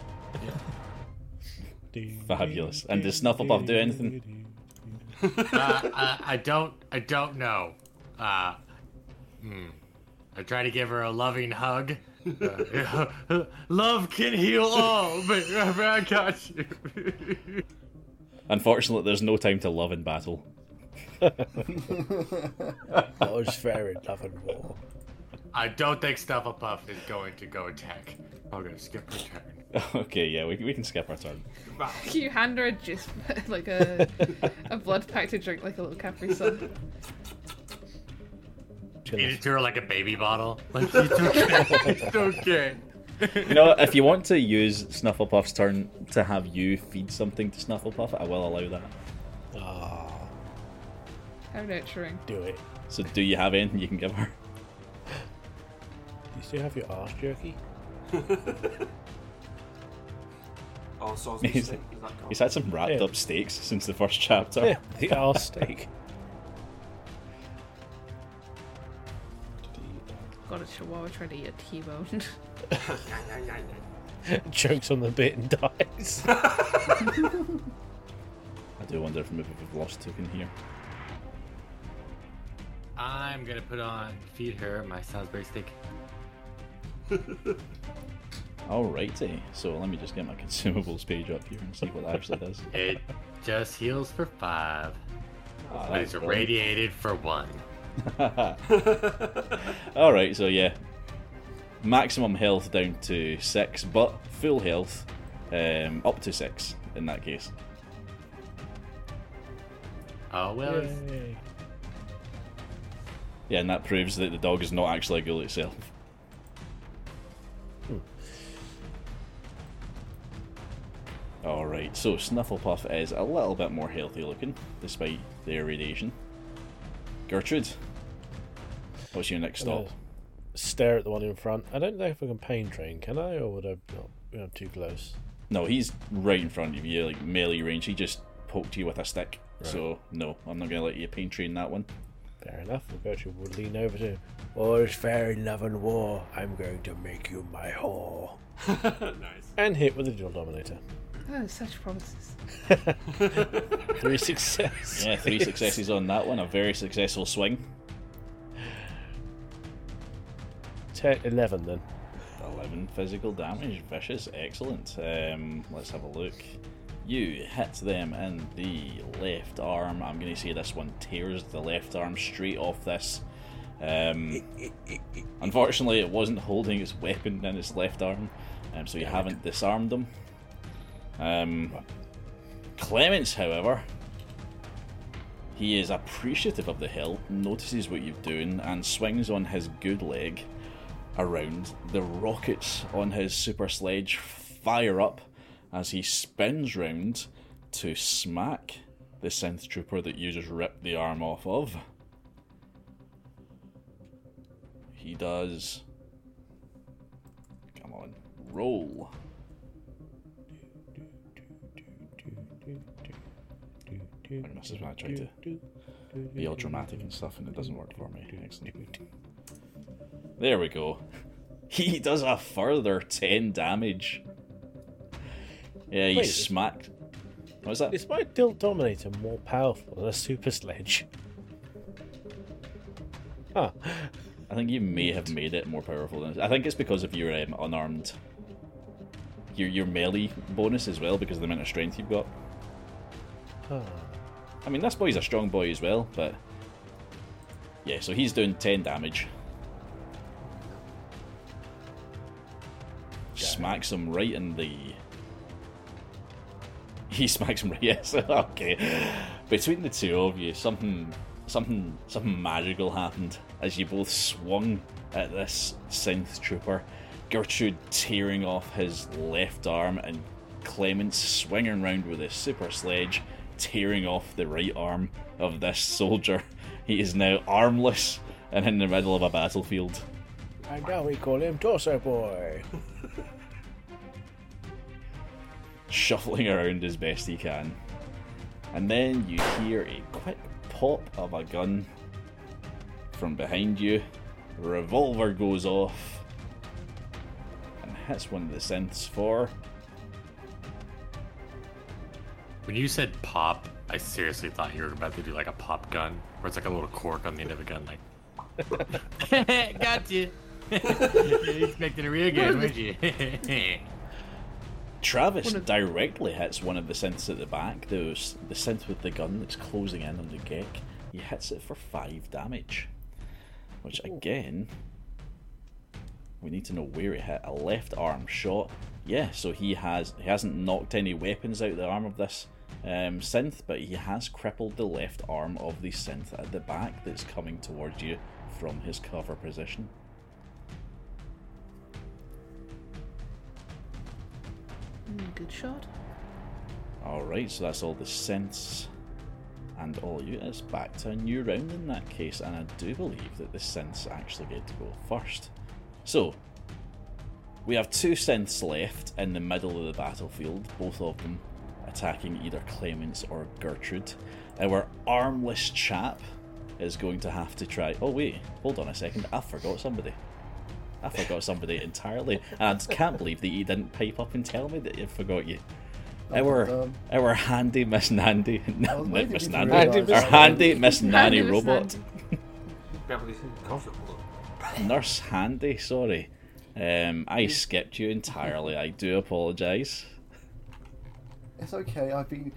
Fabulous. And does Snufflepuff do anything? I don't know. I try to give her a loving hug. Love can heal all, but I got you. Unfortunately, there's no time to love in battle. All's fair in love and war. I don't think Snufflepuff is going to go attack. I'm going to skip her turn. Okay, yeah, we can skip our turn. You hand her a juice, like a blood pack to drink, like a little Capri Sun. Feed it to her like a baby bottle. Like, it's okay. It's okay. You know, if you want to use Snufflepuff's turn to have you feed something to Snufflepuff, I will allow that. Ah, How nurturing. do it. So do you have anything you can give her? Do you still have your arse jerky? Oh, so He's had some wrapped up steaks since the first chapter. Yeah, the arse steak. Got a chihuahua trying to eat a T-bone. Chokes on the bit and dies. I do wonder if maybe we've lost Token here. I'm going to feed her my Salisbury steak. Alrighty, so let me just get my consumables page up here and see what it actually does. It just heals for 5. But it's brilliant. irradiated for 1. Alright, so yeah. Maximum health down to 6, but full health up to 6 in that case. Oh, well. Yay. Yeah, and that proves that the dog is not actually a ghoul itself. Alright, so Snufflepuff is a little bit more healthy looking, despite the irradiation. Gertrude, what's your next stop? Stare at the one in front. I don't know if I can pain train, can I? Or would I not be too close? No, he's right in front of you, like melee range. He just poked you with a stick. Right. So, no, I'm not going to let you pain train that one. Fair enough. Gertrude will lean over to all's fair in love and war. I'm going to make you my whore. Nice. And hit with the Dual Dominator. Oh, such promises. 3 successes. Yeah, 3 successes on that one. A very successful swing. 11 then. 11 physical damage. Vicious. Excellent. Let's have a look. You hit them in the left arm. I'm going to say this one tears the left arm straight off this. Unfortunately, it wasn't holding its weapon in its left arm, so you haven't disarmed them. Clements, however, he is appreciative of the help, notices what you're doing, and swings on his good leg around. The rockets on his super sledge fire up as he spins round to smack the synth trooper that you just ripped the arm off of. He does. Come on, roll. This is when I try to be all dramatic and stuff, and it doesn't work for me. Excellent. There we go. He does a further 10 damage. Yeah, he smacked. What's that? Is my Dual Dominator more powerful than a super sledge? Huh. I think you may have made it more powerful than. I think it's because of your unarmed. Your melee bonus as well, because of the amount of strength you've got. I mean, this boy's a strong boy as well, but yeah, so he's doing 10 damage. Smacks him right in the... He smacks him right, yes, okay. Between the two of you, something magical happened as you both swung at this synth trooper. Gertrude tearing off his left arm and Clements swinging around with his super sledge, tearing off the right arm of this soldier. He is now armless and in the middle of a battlefield. And now we call him Torso Boy. Shuffling around as best he can. And then you hear a quick pop of a gun from behind you. A revolver goes off and hits one of the synths for... When you said pop, I seriously thought you were about to do like a pop gun, where it's like a little cork on the end of a gun, like. Got you. You expected a real gun, weren't you? Travis directly hits one of the synths at the back. The synth with the gun that's closing in on the Gek. He hits it for 5 damage. Which again, we need to know where it hit. A left arm shot. Yeah, so he hasn't knocked any weapons out the arm of this synth, but he has crippled the left arm of the synth at the back that's coming towards you from his cover position. Good shot. Alright, so that's all the synths and all you. It's back to a new round in that case, and I do believe that the synths actually get to go first. So, we have 2 synths left in the middle of the battlefield, both of them attacking either Clements or Gertrude. Our armless chap is going to have to try... Oh wait, hold on a second, I forgot somebody entirely, and I can't believe that you didn't pipe up and tell me that you forgot you. Our handy Miss Nandy, Miss Nandy, our handy Miss Nanny robot, Nurse Handy. Sorry, I skipped you entirely. I do apologise. It's okay. I've been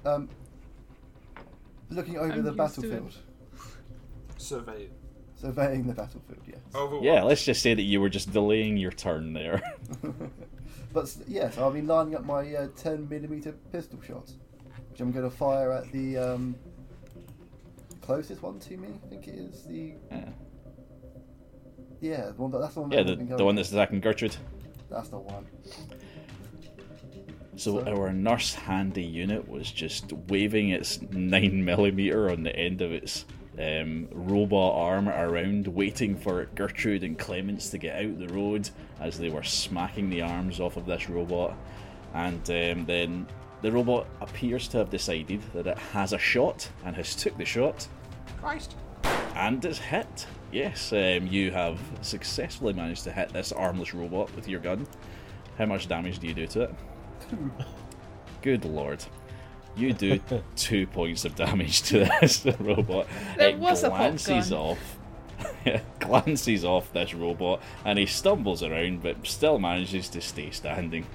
looking over the battlefield. Surveying the battlefield, yes. Yeah, let's just say that you were just delaying your turn there. But yes, I've been lining up my 10mm pistol shots, which I'm going to fire at the closest one to me. I think it is the the one that's the one. Yeah, the one that's attacking Gertrude. That's the one. So our Nurse Handy unit was just waving its 9mm on the end of its robot arm around, waiting for Gertrude and Clements to get out the road as they were smacking the arms off of this robot. And then the robot appears to have decided that it has a shot and has took the shot. Christ. And it's hit. Yes, you have successfully managed to hit this armless robot with your gun. How much damage do you do to it? 2. Good lord. You do 2 points of damage to this robot. It glances off this robot, and he stumbles around but still manages to stay standing.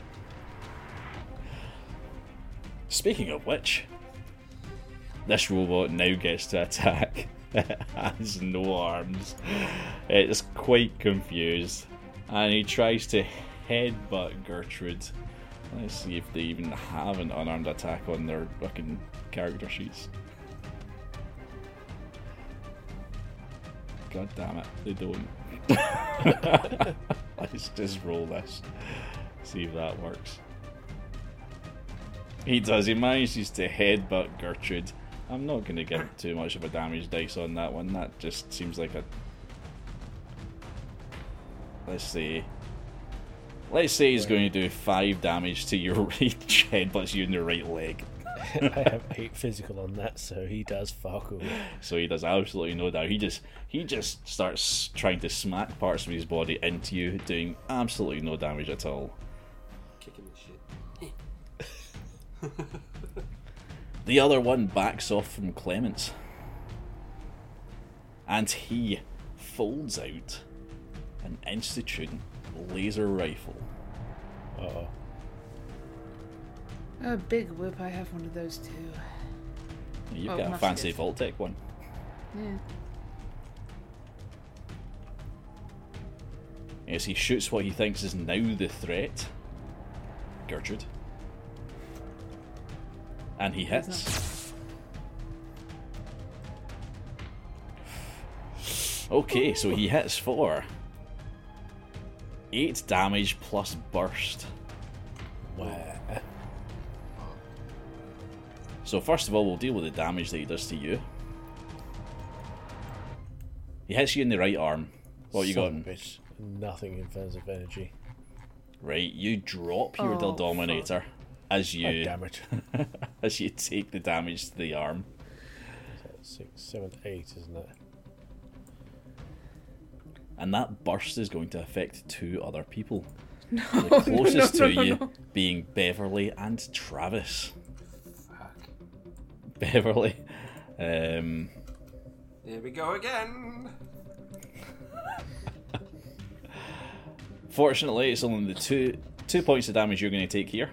Speaking of which, this robot now gets to attack. It has no arms. It's quite confused, and he tries to headbutt Gertrude. Let's see if they even have an unarmed attack on their fucking character sheets. God damn it, they don't. Let's just roll this. See if that works. He does, he manages to headbutt Gertrude. I'm not going to give too much of a damage dice on that one, that just seems like a... Let's say he's going to do 5 damage to your right headbutts you in the right leg. I have 8 physical on that, so he does fuck all. So he does absolutely no damage. He just starts trying to smack parts of his body into you, doing absolutely no damage at all. Kicking the shit. The other one backs off from Clements, and he folds out an Institute laser rifle. Uh-oh. A big whip, I have one of those too. You've Oh, got a musket. fancy Vault-Tec one. Yeah. Yes, he shoots what he thinks is now the threat, Gertrude. And he hits. Okay, so he hits for 8 damage plus burst. Wow. So first of all, we'll deal with the damage that he does to you. He hits you in the right arm. What you got? Son of a bitch. Nothing in terms of energy. Right, you drop your Oh, Dominator as Oh, you damn it. as you take the damage to the arm. 6, 7, 8, isn't it? And that burst is going to affect 2 other people. No, The closest no, to no, you no. being Beverly and Travis. Fuck. Beverly. Here we go again. Fortunately, it's only the two points of damage you're going to take here.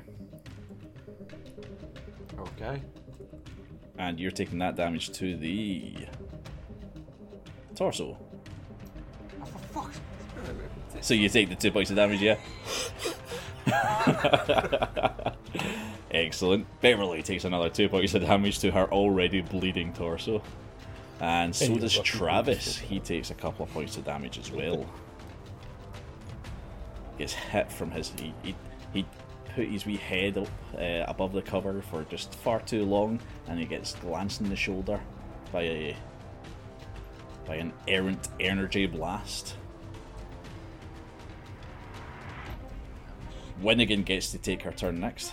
Okay. And you're taking that damage to the torso. Oh, for fuck's sake. So you take the 2 points of damage, yeah? Excellent. Beverly takes another 2 points of damage to her already bleeding torso. And so Hey, does lucky Travis. bastard. He takes a couple of points of damage as well. Gets hit from his... He put his wee head up above the cover for just far too long, and he gets glanced in the shoulder by an errant energy blast. Winnigan gets to take her turn next.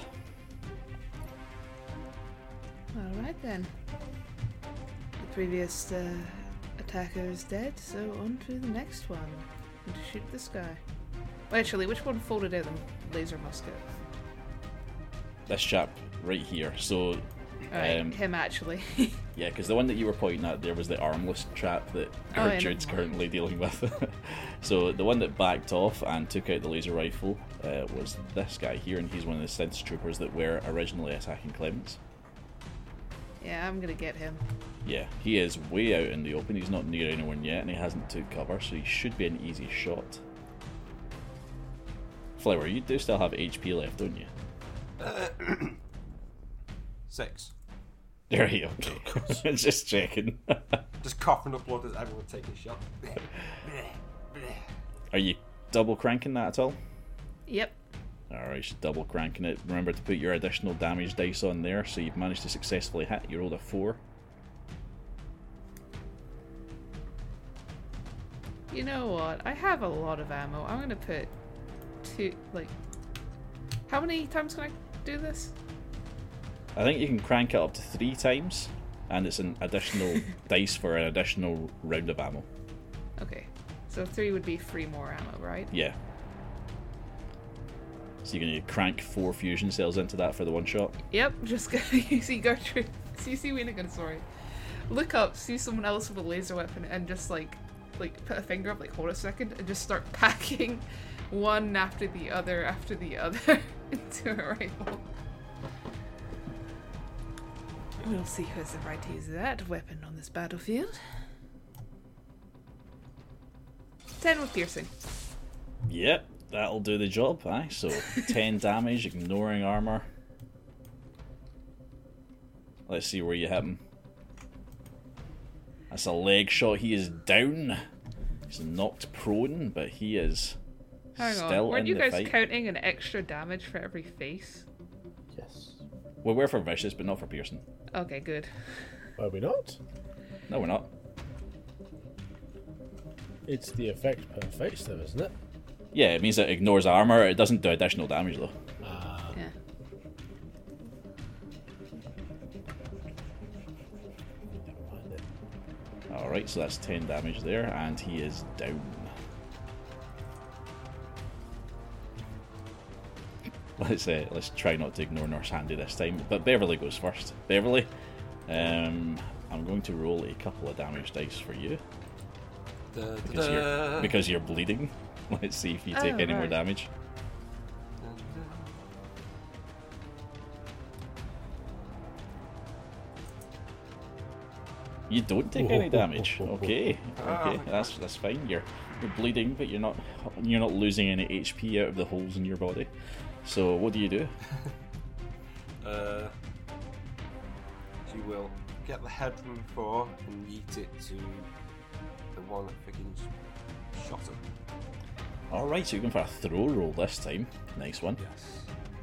Alright then. The previous attacker is dead, so on to the next one. And to shoot this guy. Well, actually, which one folded out the laser musket? This chap right here. So, Alright, him actually. yeah, because the one that you were pointing at there was the armless chap that Oh, yeah, Gertrude's never mind. currently dealing with. So the one that backed off and took out the laser rifle was this guy here, and he's one of the synth troopers that were originally attacking Clemens. Yeah, I'm gonna get him. Yeah, he is way out in the open. He's not near anyone yet, and he hasn't took cover, so he should be an easy shot. Flower, you do still have HP left, don't you? 6. There you go. Just checking. Just coughing up blood as everyone taking a shot. Are you double cranking that at all? Yep. Alright, so double cranking it. Remember to put your additional damage dice on there, so you've managed to successfully hit. You rolled a 4. You know what? I have a lot of ammo. I'm gonna put 2, like... How many times can I do this? I think you can crank it up to 3 times, and it's an additional dice for an additional round of ammo. Okay. So 3 would be 3 more ammo, right? Yeah. So you're going to crank 4 fusion cells into that for the one shot? Yep, just gonna you see Gertrude. See Winnigan, sorry. Look up, see someone else with a laser weapon, and just like put a finger up, like hold a second, and just start packing one after the other into a rifle. We'll see who has the right to use that weapon on this battlefield. 10 with piercing. Yep, that'll do the job, aye. So 10 damage, ignoring armor. Let's see where you hit him. That's a leg shot. He is down. He's knocked prone, but he is Hang still on, weren't in you the guys fight. counting an extra damage for every face? Yes. Well, we're for vicious, but not for piercing. Okay, good. Are we not? No, we're not. It's the effect per face, though, isn't it? Yeah, it means it ignores armor. It doesn't do additional damage, though. Yeah. Never mind it. Alright, so that's 10 damage there, and he is down. Let's try not to ignore Nurse Handy this time. But Beverly goes first. Beverly, I'm going to roll a couple of damage dice for you because you're bleeding. Let's see if you take any more right. damage. You don't take any damage. Okay, that's fine. You're bleeding, but you're not losing any HP out of the holes in your body. So what do you do? She will get the head from before and yeet it to the one that freaking shot her. Alright, so you're going for a throw roll this time. Nice one. Yes.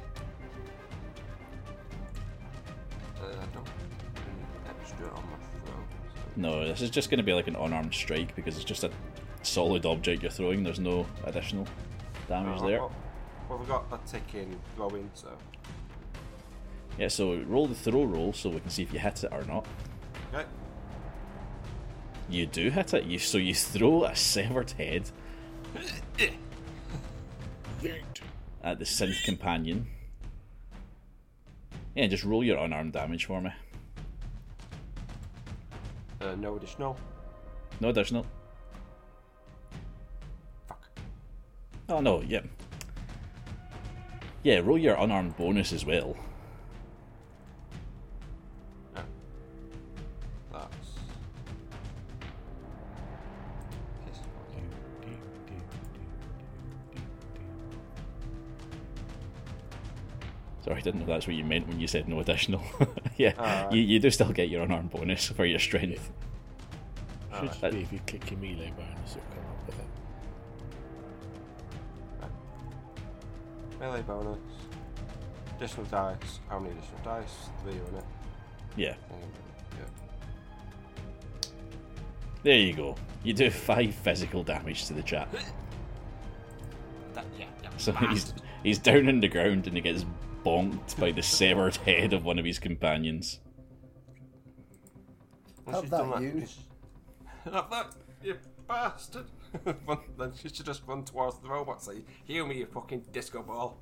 I don't have any extra on my throw. So. No, this is just going to be like an unarmed strike because it's just a solid object you're throwing. There's no additional damage there. Well, we've got a ticking throwing, so. Yeah, so roll the throw roll so we can see if you hit it or not. Okay. You do hit it. So you throw a severed head at the synth companion. Yeah, just roll your unarmed damage for me. No additional. No additional. Fuck. Oh no, yeah. Yeah, roll your unarmed bonus as well. No. That's. Sorry, I didn't know that's what you meant when you said no additional. Yeah, you do still get your unarmed bonus for your strength. Should just be if you click your melee bonus, it'll come up with it. Melee bonus. Additional dice. How many additional dice? 3 on it. Yeah. Yeah. There you go. You do 5 physical damage to the chap. Yeah. So he's down on the ground and he gets bonked by the severed head of one of his companions. Have that, you. Have that, you bastard. Then she should just run towards the robot and say, heal me, you fucking disco ball.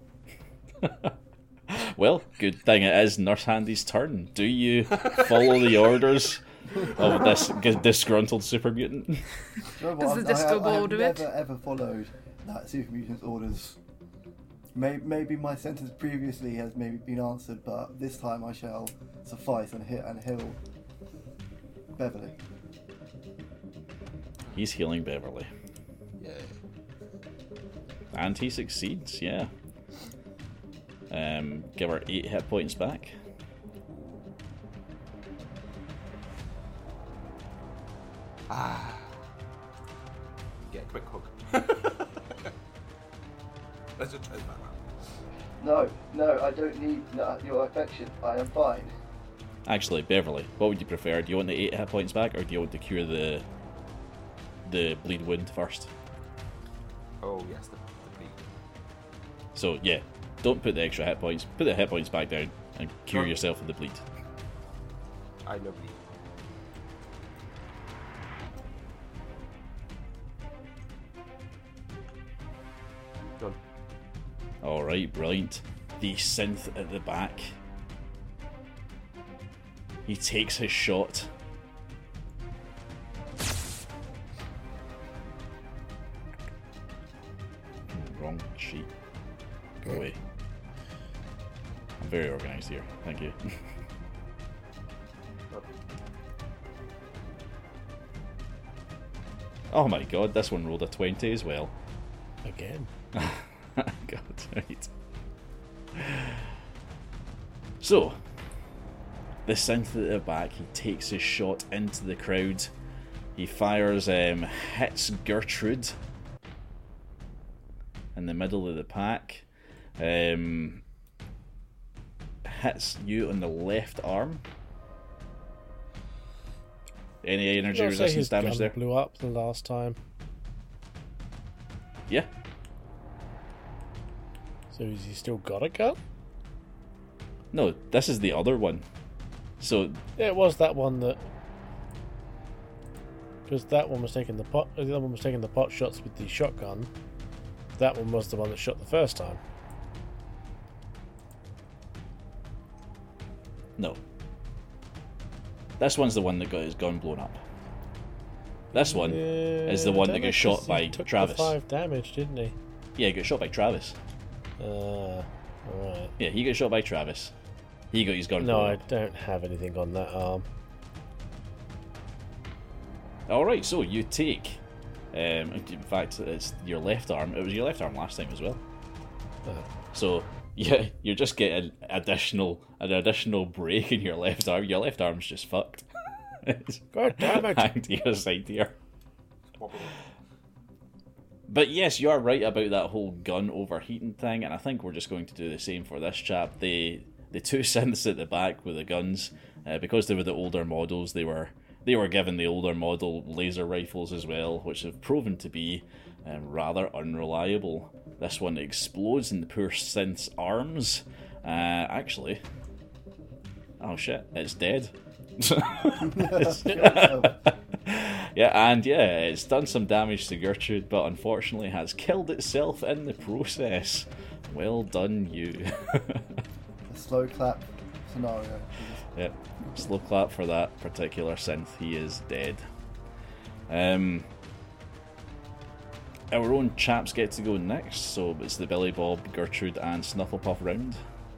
Well, good thing it is Nurse Handy's turn. Do you follow the orders of this disgruntled super mutant? Does the disco ball do it? I've never ever followed that super mutant's orders. Maybe my sentence previously has maybe been answered, but this time I shall suffice and heal Beverly. He's healing Beverly. Yeah. And he succeeds, yeah. Give her 8 hit points back. Get a quick hug. Let's just try that. No, I don't need your affection. I am fine. Actually, Beverly, what would you prefer? Do you want the 8 hit points back, or do you want to cure the bleed wound first? Oh yes, the bleed. So yeah, don't put the extra hit points. Put the hit points back down and cure yourself of the bleed. I know bleed. Done. Alright, brilliant. The synth at the back. He takes his shot. Wrong sheet. Go away. I'm very organised here. Thank you. Oh my god, this one rolled a 20 as well. Again. God, right. So, the synth at the back, he takes his shot into the crowd. He fires, hits Gertrude in the middle of the pack. Hits you on the left arm. Any energy resistance damage there? Blew up the last time. Yeah. So has he still got a gun? No, this is the other one. So yeah, it was that one that, because that one was taking the pot. The other one was taking the pot shots with the shotgun. That one was the one that shot the first time. No. This one's the one that got his gun blown up. This one is the one that got shot by Travis. He took 5 damage, didn't he? Yeah, he got shot by Travis. Alright. Yeah, he got shot by Travis. He got his gun blown No, I up. don't have anything on that arm. Alright, so you take... in fact, it's your left arm. It was your left arm last time as well. So, yeah, you're just getting an additional break in your left arm. Your left arm's just fucked. God damn it! Hang to your side here. But yes, you are right about that whole gun overheating thing, and I think we're just going to do the same for this chap. The two synths at the back with the guns, because they were the older models, they were given the older model laser rifles as well, which have proven to be rather unreliable. This one explodes in the poor synth's arms. Actually, oh shit, it's dead. It's done some damage to Gertrude, but unfortunately has killed itself in the process. Well done, you. A slow clap scenario. Yep, slow clap for that particular synth. He is dead. Our own chaps get to go next, so it's the Billy Bob, Gertrude, and Snufflepuff round.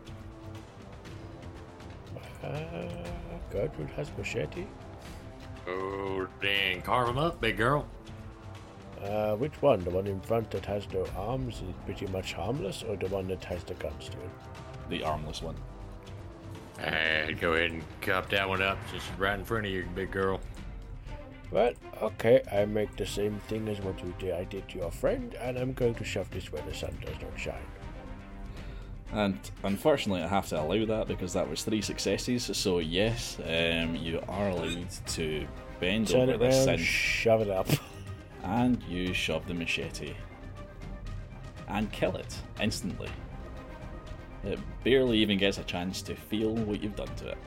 Gertrude has machete. Oh, dang. Carve him up, big girl. Which one? The one in front that has no arms is pretty much harmless, or the one that has the guns to it? The armless one. Go ahead and cop that one up. Just right in front of you, big girl. Well, okay, I make the same thing as what I did to your friend, and I'm going to shove this where the sun does not shine. And unfortunately I have to allow that because that was 3 successes, so yes, you are allowed to bend Turn over it this round, synth, shove it up. and you shove the machete. And kill it, instantly. It barely even gets a chance to feel what you've done to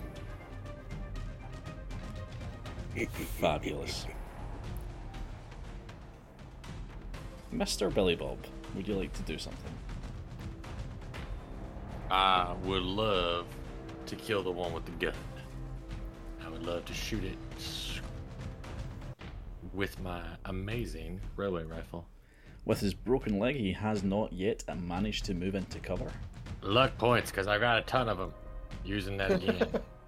it. Fabulous. Mr. Billy Bob, would you like to do something? I would love to kill the one with the gun. I would love to shoot it with my amazing railway rifle. With his broken leg, he has not yet managed to move into cover. Luck points, because I got a ton of them. Using that again.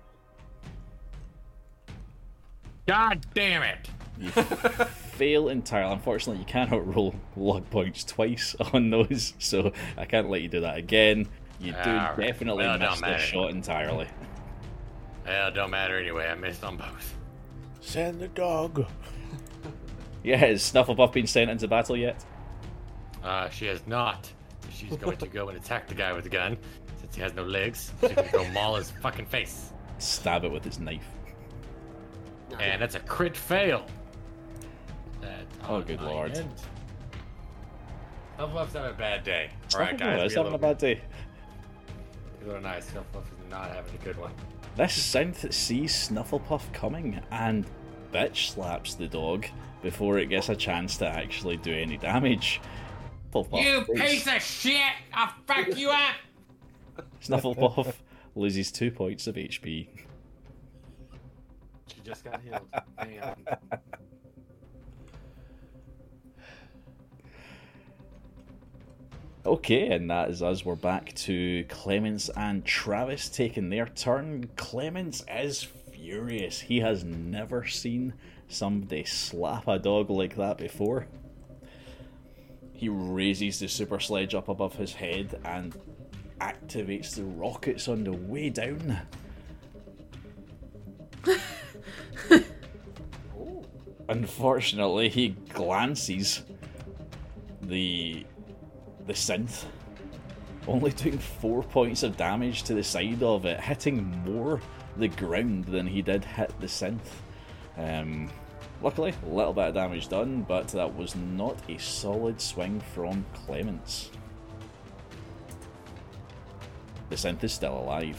God damn it! You fail entirely. Unfortunately, you cannot roll luck points twice on those, so I can't let you do that again. You do definitely miss the shot entirely. Well, it don't matter anyway. I missed on both. Send the dog. Yeah, has Snufflepuff been sent into battle yet? She has not. She's going to go and attack the guy with the gun. Since he has no legs, she's going to go maul his fucking face. Stab it with his knife. And that's a crit fail. Oh, good lord. Snufflepuff's having a bad day. Alright, guys. He's having a bad day. Be a little nice. Snufflepuff is not having a good one. This synth sees Snufflepuff coming and bitch slaps the dog before it gets a chance to actually do any damage. You piece of shit! I'll fuck you up! Snufflepuff loses 2 points of HP. She just got healed. Hang on. Okay, and that is us. We're back to Clemens and Travis taking their turn. Clemens is furious. He has never seen somebody slap a dog like that before. He raises the super sledge up above his head and activates the rockets on the way down. Unfortunately, he glances the synth, only doing 4 points of damage to the side of it, hitting more the ground than he did hit the synth. Luckily, a little bit of damage done, but that was not a solid swing from Clemens. The synth is still alive.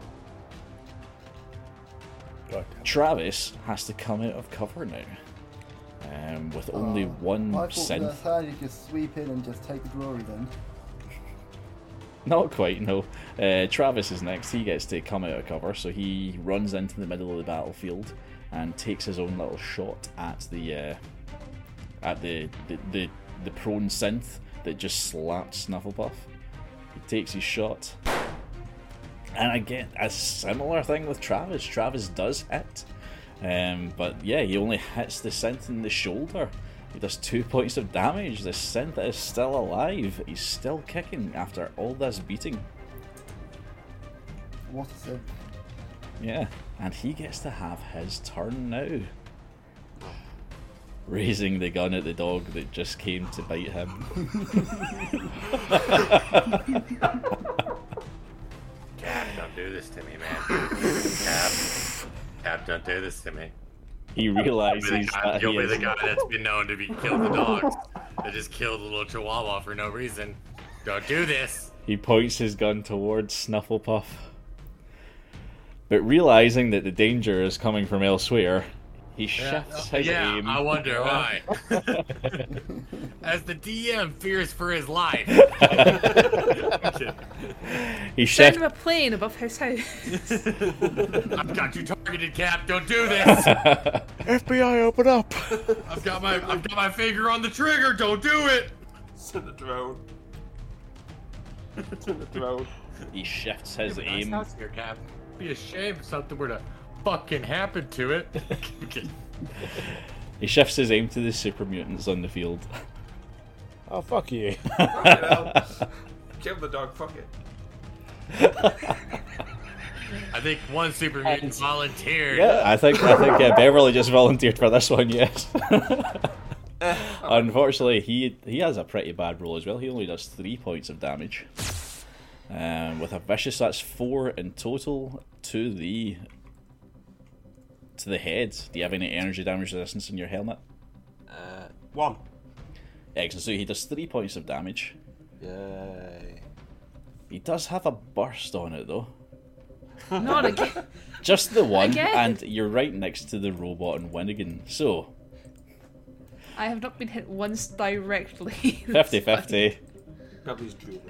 Travis has to come out of cover now. With only one I thought synth. that's how you just sweep in and just take the glory then. Not quite, no. Travis is next. He gets to come out of cover, so he runs into the middle of the battlefield and takes his own little shot at the prone synth that just slapped Snufflepuff. He takes his shot, and again, a similar thing with Travis. Travis does hit. But yeah, he only hits the synth in the shoulder. He does 2 points of damage. The synth is still alive. He's still kicking after all this beating. What a sin. Yeah, and he gets to have his turn now. Raising the gun at the dog that just came to bite him. Cap, don't do this to me, man. Cap, don't do this to me. He realizes that you'll he be the is... guy that's been known to be killing the dogs that just killed a little chihuahua for no reason. Don't do this. He points his gun towards Snufflepuff. But realizing that the danger is coming from elsewhere, he shifts his aim. I wonder why. As the DM fears for his life. He Send shifts. him a plane above his house. I've got you targeted, Cap. Don't do this. FBI, open up! I've got my finger on the trigger. Don't do it. Send the drone. Send the drone. He shifts his Nice aim. house here, Cap. Be a shame if something were to fucking happen to it. He shifts his aim to the super mutants on the field. Oh, fuck you. Kill the dog, fuck it. I think one super mutant volunteered. Yeah, I think Beverly just volunteered for this one. Yes. Unfortunately, he has a pretty bad roll as well. He only does 3 points of damage. With a vicious, that's 4 in total to the head. Do you have any energy damage resistance in your helmet? 1. Excellent. So he does 3 points of damage. Yay. He does have a burst on it though. Not again. Just the one, Again? and you're right next to the robot and Winnigan. So I have not been hit once directly. 50-50. Probably his drill.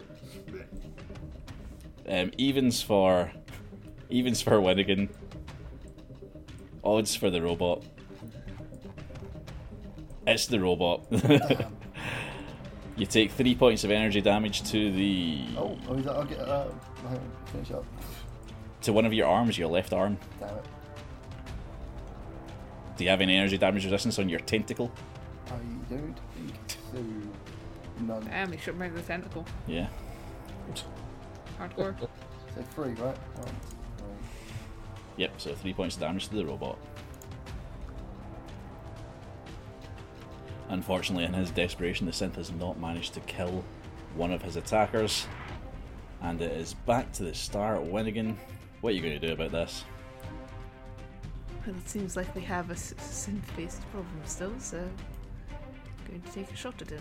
Evens for Winnigan. Odds for the robot. It's the robot. You take 3 points of energy damage to the I'll get, hang on, finish up. to one of your arms, your left arm. Damn it. Do you have any energy damage resistance on your tentacle? I don't think so. None. Damn, he shot me with a tentacle. Yeah. Hardcore. So 3, right? 1, 2, 3. Yep, so 3 points of damage to the robot. Unfortunately, in his desperation, the synth has not managed to kill one of his attackers. And it is back to the start. Winnigan, what are you going to do about this? Well, it seems like we have a synth-based problem still, so going to take a shot at it.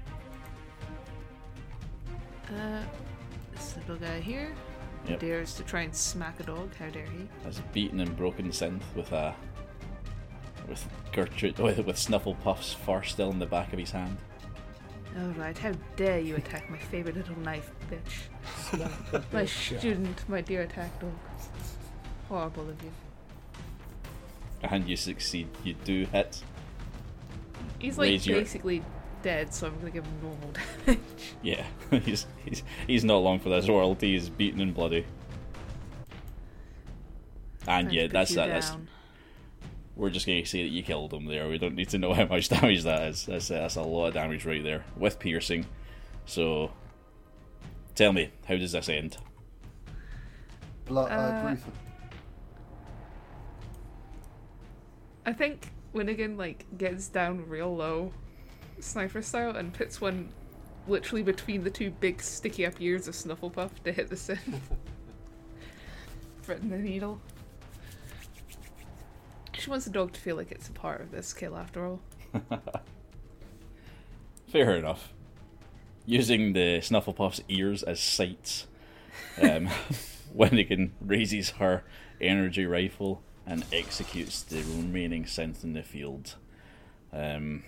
This little guy here Yep. dares to try and smack a dog. How dare he? Has a beaten and broken synth with Gertrude with Snufflepuff's fur still in the back of his hand. Alright, how dare you attack my favourite little knife, bitch. My student, my dear attack dog. Horrible of you. And you succeed. You do hit. He's like Raise your- basically dead, so I'm gonna give him normal damage. Yeah, he's not long for this world. He's beaten and bloody. And Time yeah, to put that's you that. That's, down. we're just going to say that you killed him there. We don't need to know how much damage that is. That's a lot of damage right there with piercing. So, tell me, how does this end? Gruesome. I think Winnigan gets down real low, sniper style, and puts one literally between the two big sticky up ears of Snufflepuff to hit the synth. Threaten the needle. She wants the dog to feel like it's a part of this kill after all. Fair enough. Using the Snufflepuff's ears as sights, Winnigan raises her energy rifle and executes the remaining synth in the field. And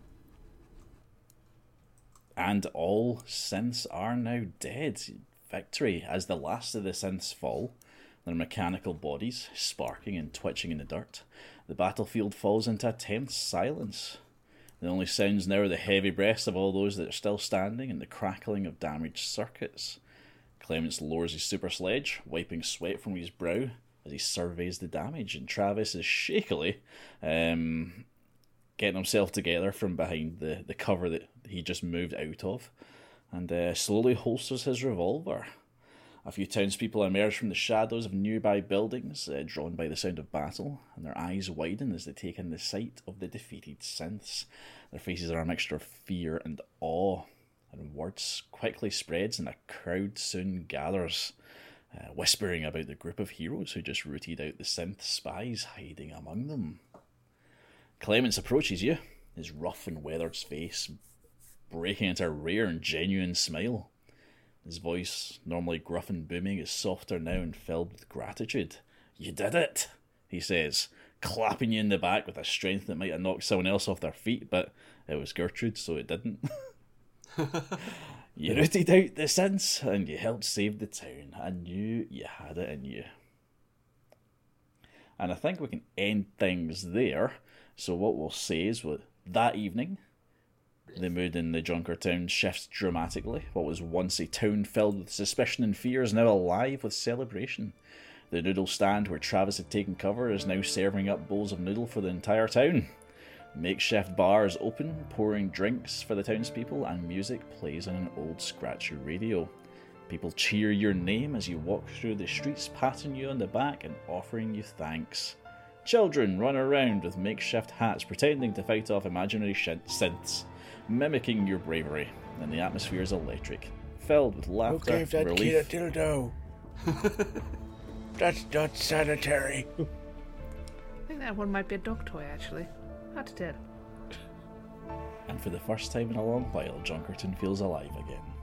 all synths are now dead. Victory, as the last of the synths fall, their mechanical bodies sparking and twitching in the dirt. The battlefield falls into a tense silence. The only sounds now are the heavy breaths of all those that are still standing and the crackling of damaged circuits. Clements lowers his super sledge, wiping sweat from his brow, as he surveys the damage, and Travis is shakily getting himself together from behind the cover that he just moved out of, and slowly holsters his revolver. A few townspeople emerge from the shadows of nearby buildings, drawn by the sound of battle, and their eyes widen as they take in the sight of the defeated synths. Their faces are a mixture of fear and awe, and words quickly spreads and a crowd soon gathers, whispering about the group of heroes who just rooted out the synth spies hiding among them. Clemens approaches you, his rough and weathered face breaking into a rare and genuine smile. His voice, normally gruff and booming, is softer now and filled with gratitude. "You did it," he says, clapping you in the back with a strength that might have knocked someone else off their feet, but it was Gertrude, so it didn't. "You rooted out the synths, and you helped save the town. I knew you had it in you." And I think we can end things there. So what we'll say is, that evening, the mood in the Junkertown shifts dramatically. What was once a town filled with suspicion and fear is now alive with celebration. The noodle stand where Travis had taken cover is now serving up bowls of noodle for the entire town. Makeshift bars open, pouring drinks for the townspeople, and music plays on an old scratchy radio. People cheer your name as you walk through the streets, patting you on the back and offering you thanks. Children run around with makeshift hats, pretending to fight off imaginary synths, mimicking your bravery, and the atmosphere is electric, filled with laughter, Who gave that relief. kid a dildo? That's not sanitary. I think that one might be a dog toy, actually. Hard to tell. And for the first time in a long while, Junkerton feels alive again.